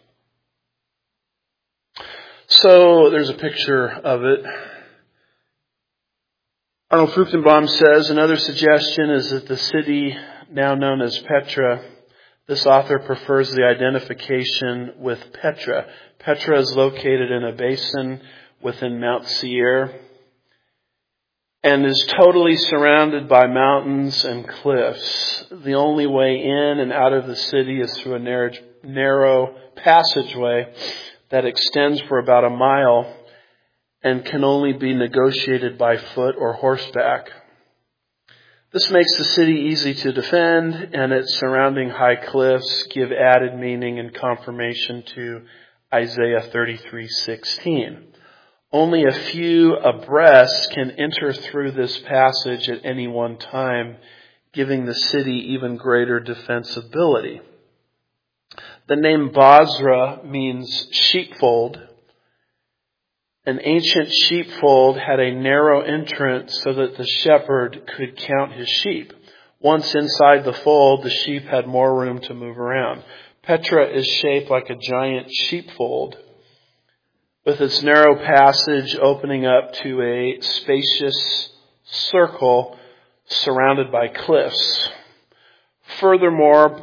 Speaker 1: So there's a picture of it. Arnold Fruchtenbaum says another suggestion is that the city now known as Petra, this author prefers the identification with Petra. Petra is located in a basin within Mount Seir and is totally surrounded by mountains and cliffs. The only way in and out of the city is through a narrow, narrow passageway that extends for about a mile and can only be negotiated by foot or horseback. This makes the city easy to defend, and its surrounding high cliffs give added meaning and confirmation to Isaiah thirty-three sixteen. Only a few abreast can enter through this passage at any one time, giving the city even greater defensibility. The name Bozrah means sheepfold. An ancient sheepfold had a narrow entrance so that the shepherd could count his sheep. Once inside the fold, the sheep had more room to move around. Petra is shaped like a giant sheepfold, with its narrow passage opening up to a spacious circle surrounded by cliffs. Furthermore,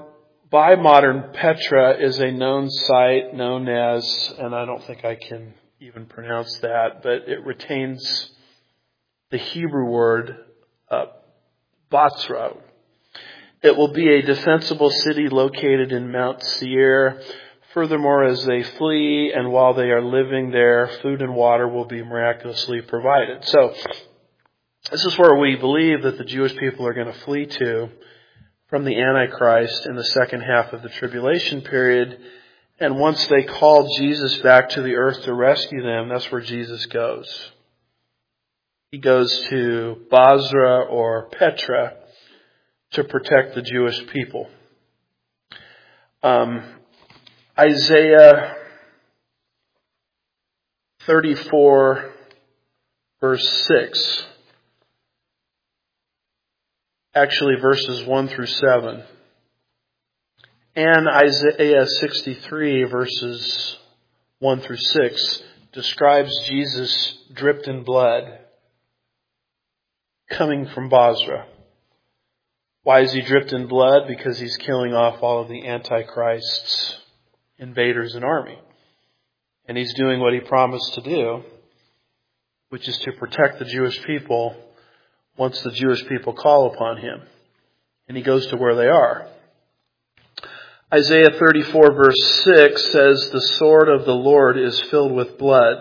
Speaker 1: by modern Petra is a known site known as, and I don't think I can even pronounce that, but it retains the Hebrew word uh, Bozrah. It will be a defensible city located in Mount Seir. Furthermore, as they flee and while they are living there, food and water will be miraculously provided. So, this is where we believe that the Jewish people are going to flee to from the Antichrist in the second half of the tribulation period. And once they call Jesus back to the earth to rescue them, that's where Jesus goes. He goes to Bozrah or Petra to protect the Jewish people. Um, Isaiah thirty-four, verse six. Actually, verses one through seven. And Isaiah sixty-three, verses one through six, describes Jesus dripped in blood coming from Bozrah. Why is he dripped in blood? Because he's killing off all of the Antichrist's invaders and army. And he's doing what he promised to do, which is to protect the Jewish people once the Jewish people call upon him. And he goes to where they are. Isaiah thirty-four verse six says, "The sword of the Lord is filled with blood.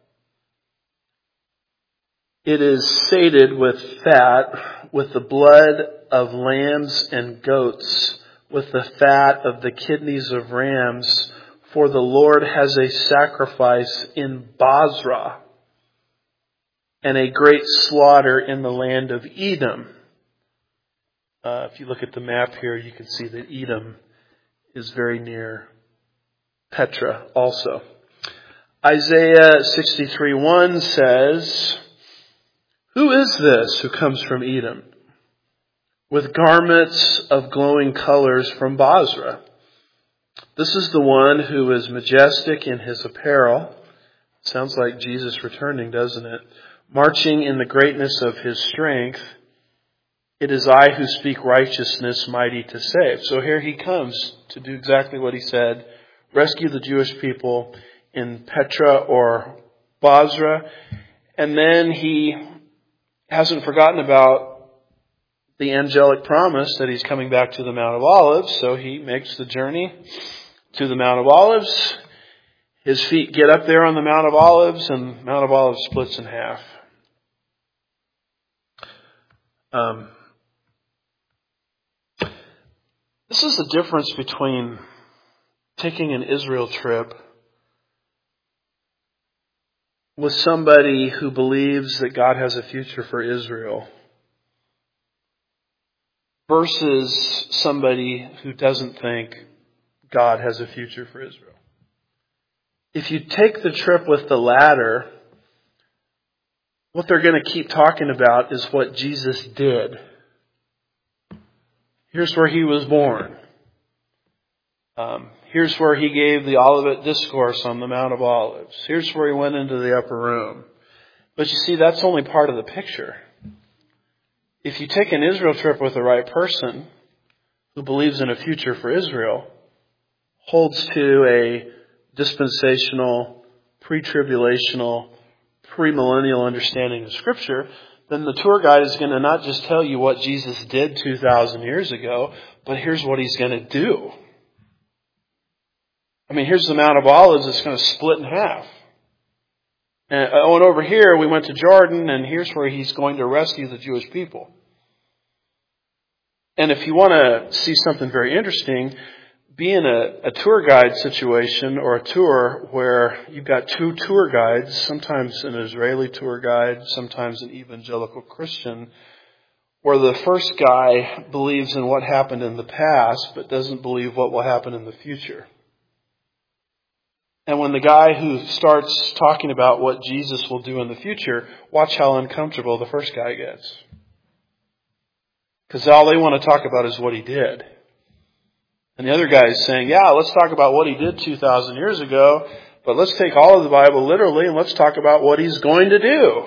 Speaker 1: It is sated with fat, with the blood of lambs and goats, with the fat of the kidneys of rams, for the Lord has a sacrifice in Bozrah, and a great slaughter in the land of Edom." Uh, if you look at the map here, you can see that Edom is very near Petra also. Isaiah sixty-three one says, "Who is this who comes from Edom, with garments of glowing colors from Bozrah? This is the one who is majestic in his apparel." Sounds like Jesus returning, doesn't it? "Marching in the greatness of his strength. It is I who speak righteousness, mighty to save." So here he comes to do exactly what he said. Rescue the Jewish people in Petra or Bozrah. And then he hasn't forgotten about the angelic promise that he's coming back to the Mount of Olives. So he makes the journey to the Mount of Olives. His feet get up there on the Mount of Olives, and Mount of Olives splits in half. Um, this is the difference between taking an Israel trip with somebody who believes that God has a future for Israel versus somebody who doesn't think God has a future for Israel. If you take the trip with the latter, what they're going to keep talking about is what Jesus did. Here's where he was born. Um, here's where he gave the Olivet Discourse on the Mount of Olives. Here's where he went into the upper room. But you see, that's only part of the picture. If you take an Israel trip with the right person who believes in a future for Israel, holds to a dispensational, pre-tribulational, premillennial understanding of Scripture, then the tour guide is going to not just tell you what Jesus did two thousand years ago, but here's what he's going to do. I mean, here's the Mount of Olives that's going to split in half. And, oh, and over here, we went to Jordan, and here's where he's going to rescue the Jewish people. And if you want to see something very interesting, be in a, a tour guide situation or a tour where you've got two tour guides, sometimes an Israeli tour guide, sometimes an evangelical Christian, where the first guy believes in what happened in the past but doesn't believe what will happen in the future. And when the guy who starts talking about what Jesus will do in the future, watch how uncomfortable the first guy gets. Because all they want to talk about is what he did. And the other guy is saying, yeah, let's talk about what he did two thousand years ago, but let's take all of the Bible literally and let's talk about what he's going to do.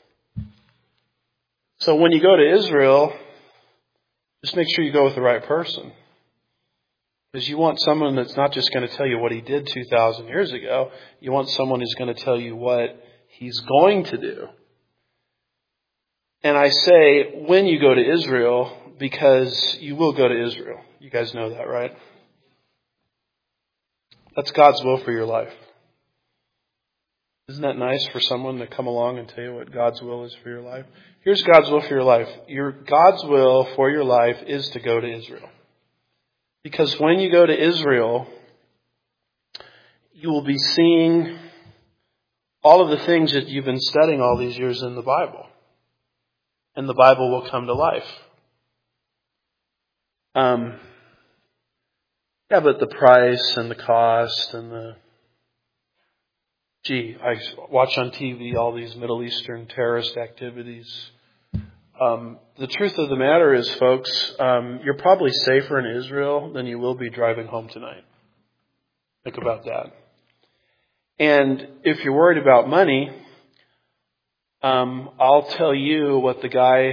Speaker 1: So when you go to Israel, just make sure you go with the right person. Because you want someone that's not just going to tell you what he did two thousand years ago. You want someone who's going to tell you what he's going to do. And I say when you go to Israel, because you will go to Israel. You guys know that, right? That's God's will for your life. Isn't that nice for someone to come along and tell you what God's will is for your life? Here's God's will for your life. Your God's will for your life is to go to Israel. Because when you go to Israel, you will be seeing all of the things that you've been studying all these years in the Bible. And the Bible will come to life. Um, yeah, but the price and the cost and the... Gee, I watch on T V all these Middle Eastern terrorist activities. Um, the truth of the matter is, folks, um, you're probably safer in Israel than you will be driving home tonight. Think about that. And if you're worried about money, um, I'll tell you what the guy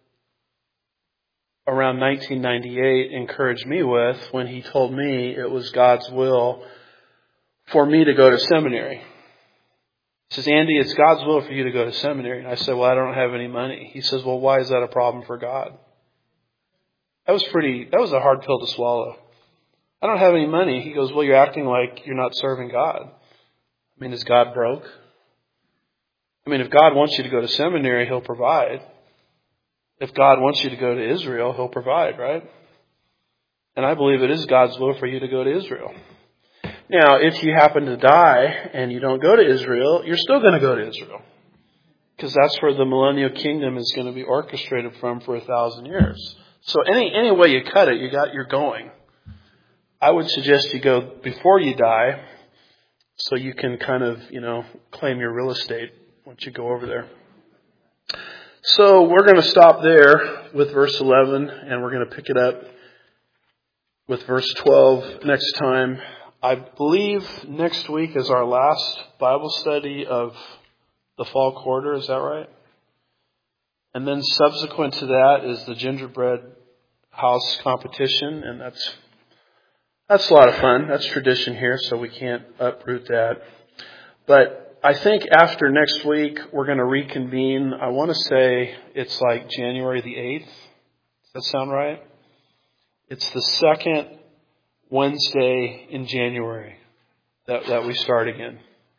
Speaker 1: around nineteen ninety-eight encouraged me with when he told me it was God's will for me to go to seminary. He says, Andy, it's God's will for you to go to seminary. And I said, well, I don't have any money. He says, well, why is that a problem for God? That was pretty, that was a hard pill to swallow. I don't have any money. He goes, well, you're acting like you're not serving God. I mean, is God broke? I mean, if God wants you to go to seminary, He'll provide. If God wants you to go to Israel, He'll provide, right? And I believe it is God's will for you to go to Israel. Now, if you happen to die and you don't go to Israel, you're still going to go to Israel. Because that's where the millennial kingdom is going to be orchestrated from for a thousand years. So any any way you cut it, you got you're going. I would suggest you go before you die so you can kind of, you know, claim your real estate once you go over there. So we're going to stop there with verse eleven, and we're going to pick it up with verse twelve next time. I believe next week is our last Bible study of the fall quarter. Is that right? And then subsequent to that is the gingerbread house competition. And that's that's a lot of fun. That's tradition here, so we can't uproot that. But I think after next week, we're going to reconvene. I want to say it's like January the eighth. Does that sound right? It's the second Wednesday in January that, that we start again.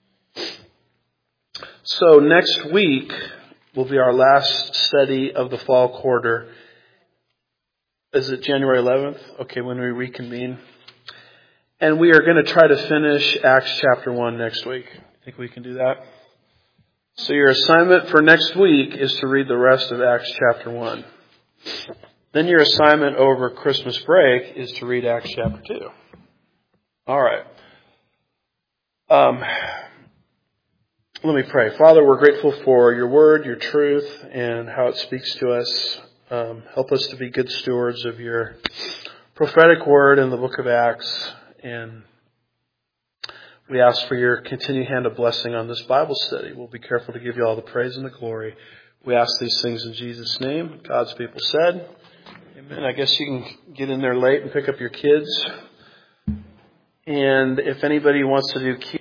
Speaker 1: So next week will be our last study of the fall quarter. Is it January eleventh? Okay, when we reconvene. And we are going to try to finish Acts chapter one next week. Think we can do that? So your assignment for next week is to read the rest of Acts chapter one. Then your assignment over Christmas break is to read Acts chapter two. All right. Um, let me pray. Father, we're grateful for your word, your truth, and how it speaks to us. Um, help us to be good stewards of your prophetic word in the book of Acts. And we ask for your continued hand of blessing on this Bible study. We'll be careful to give you all the praise and the glory. We ask these things in Jesus' name. God's people said, amen. I guess you can get in there late and pick up your kids. And if anybody wants to do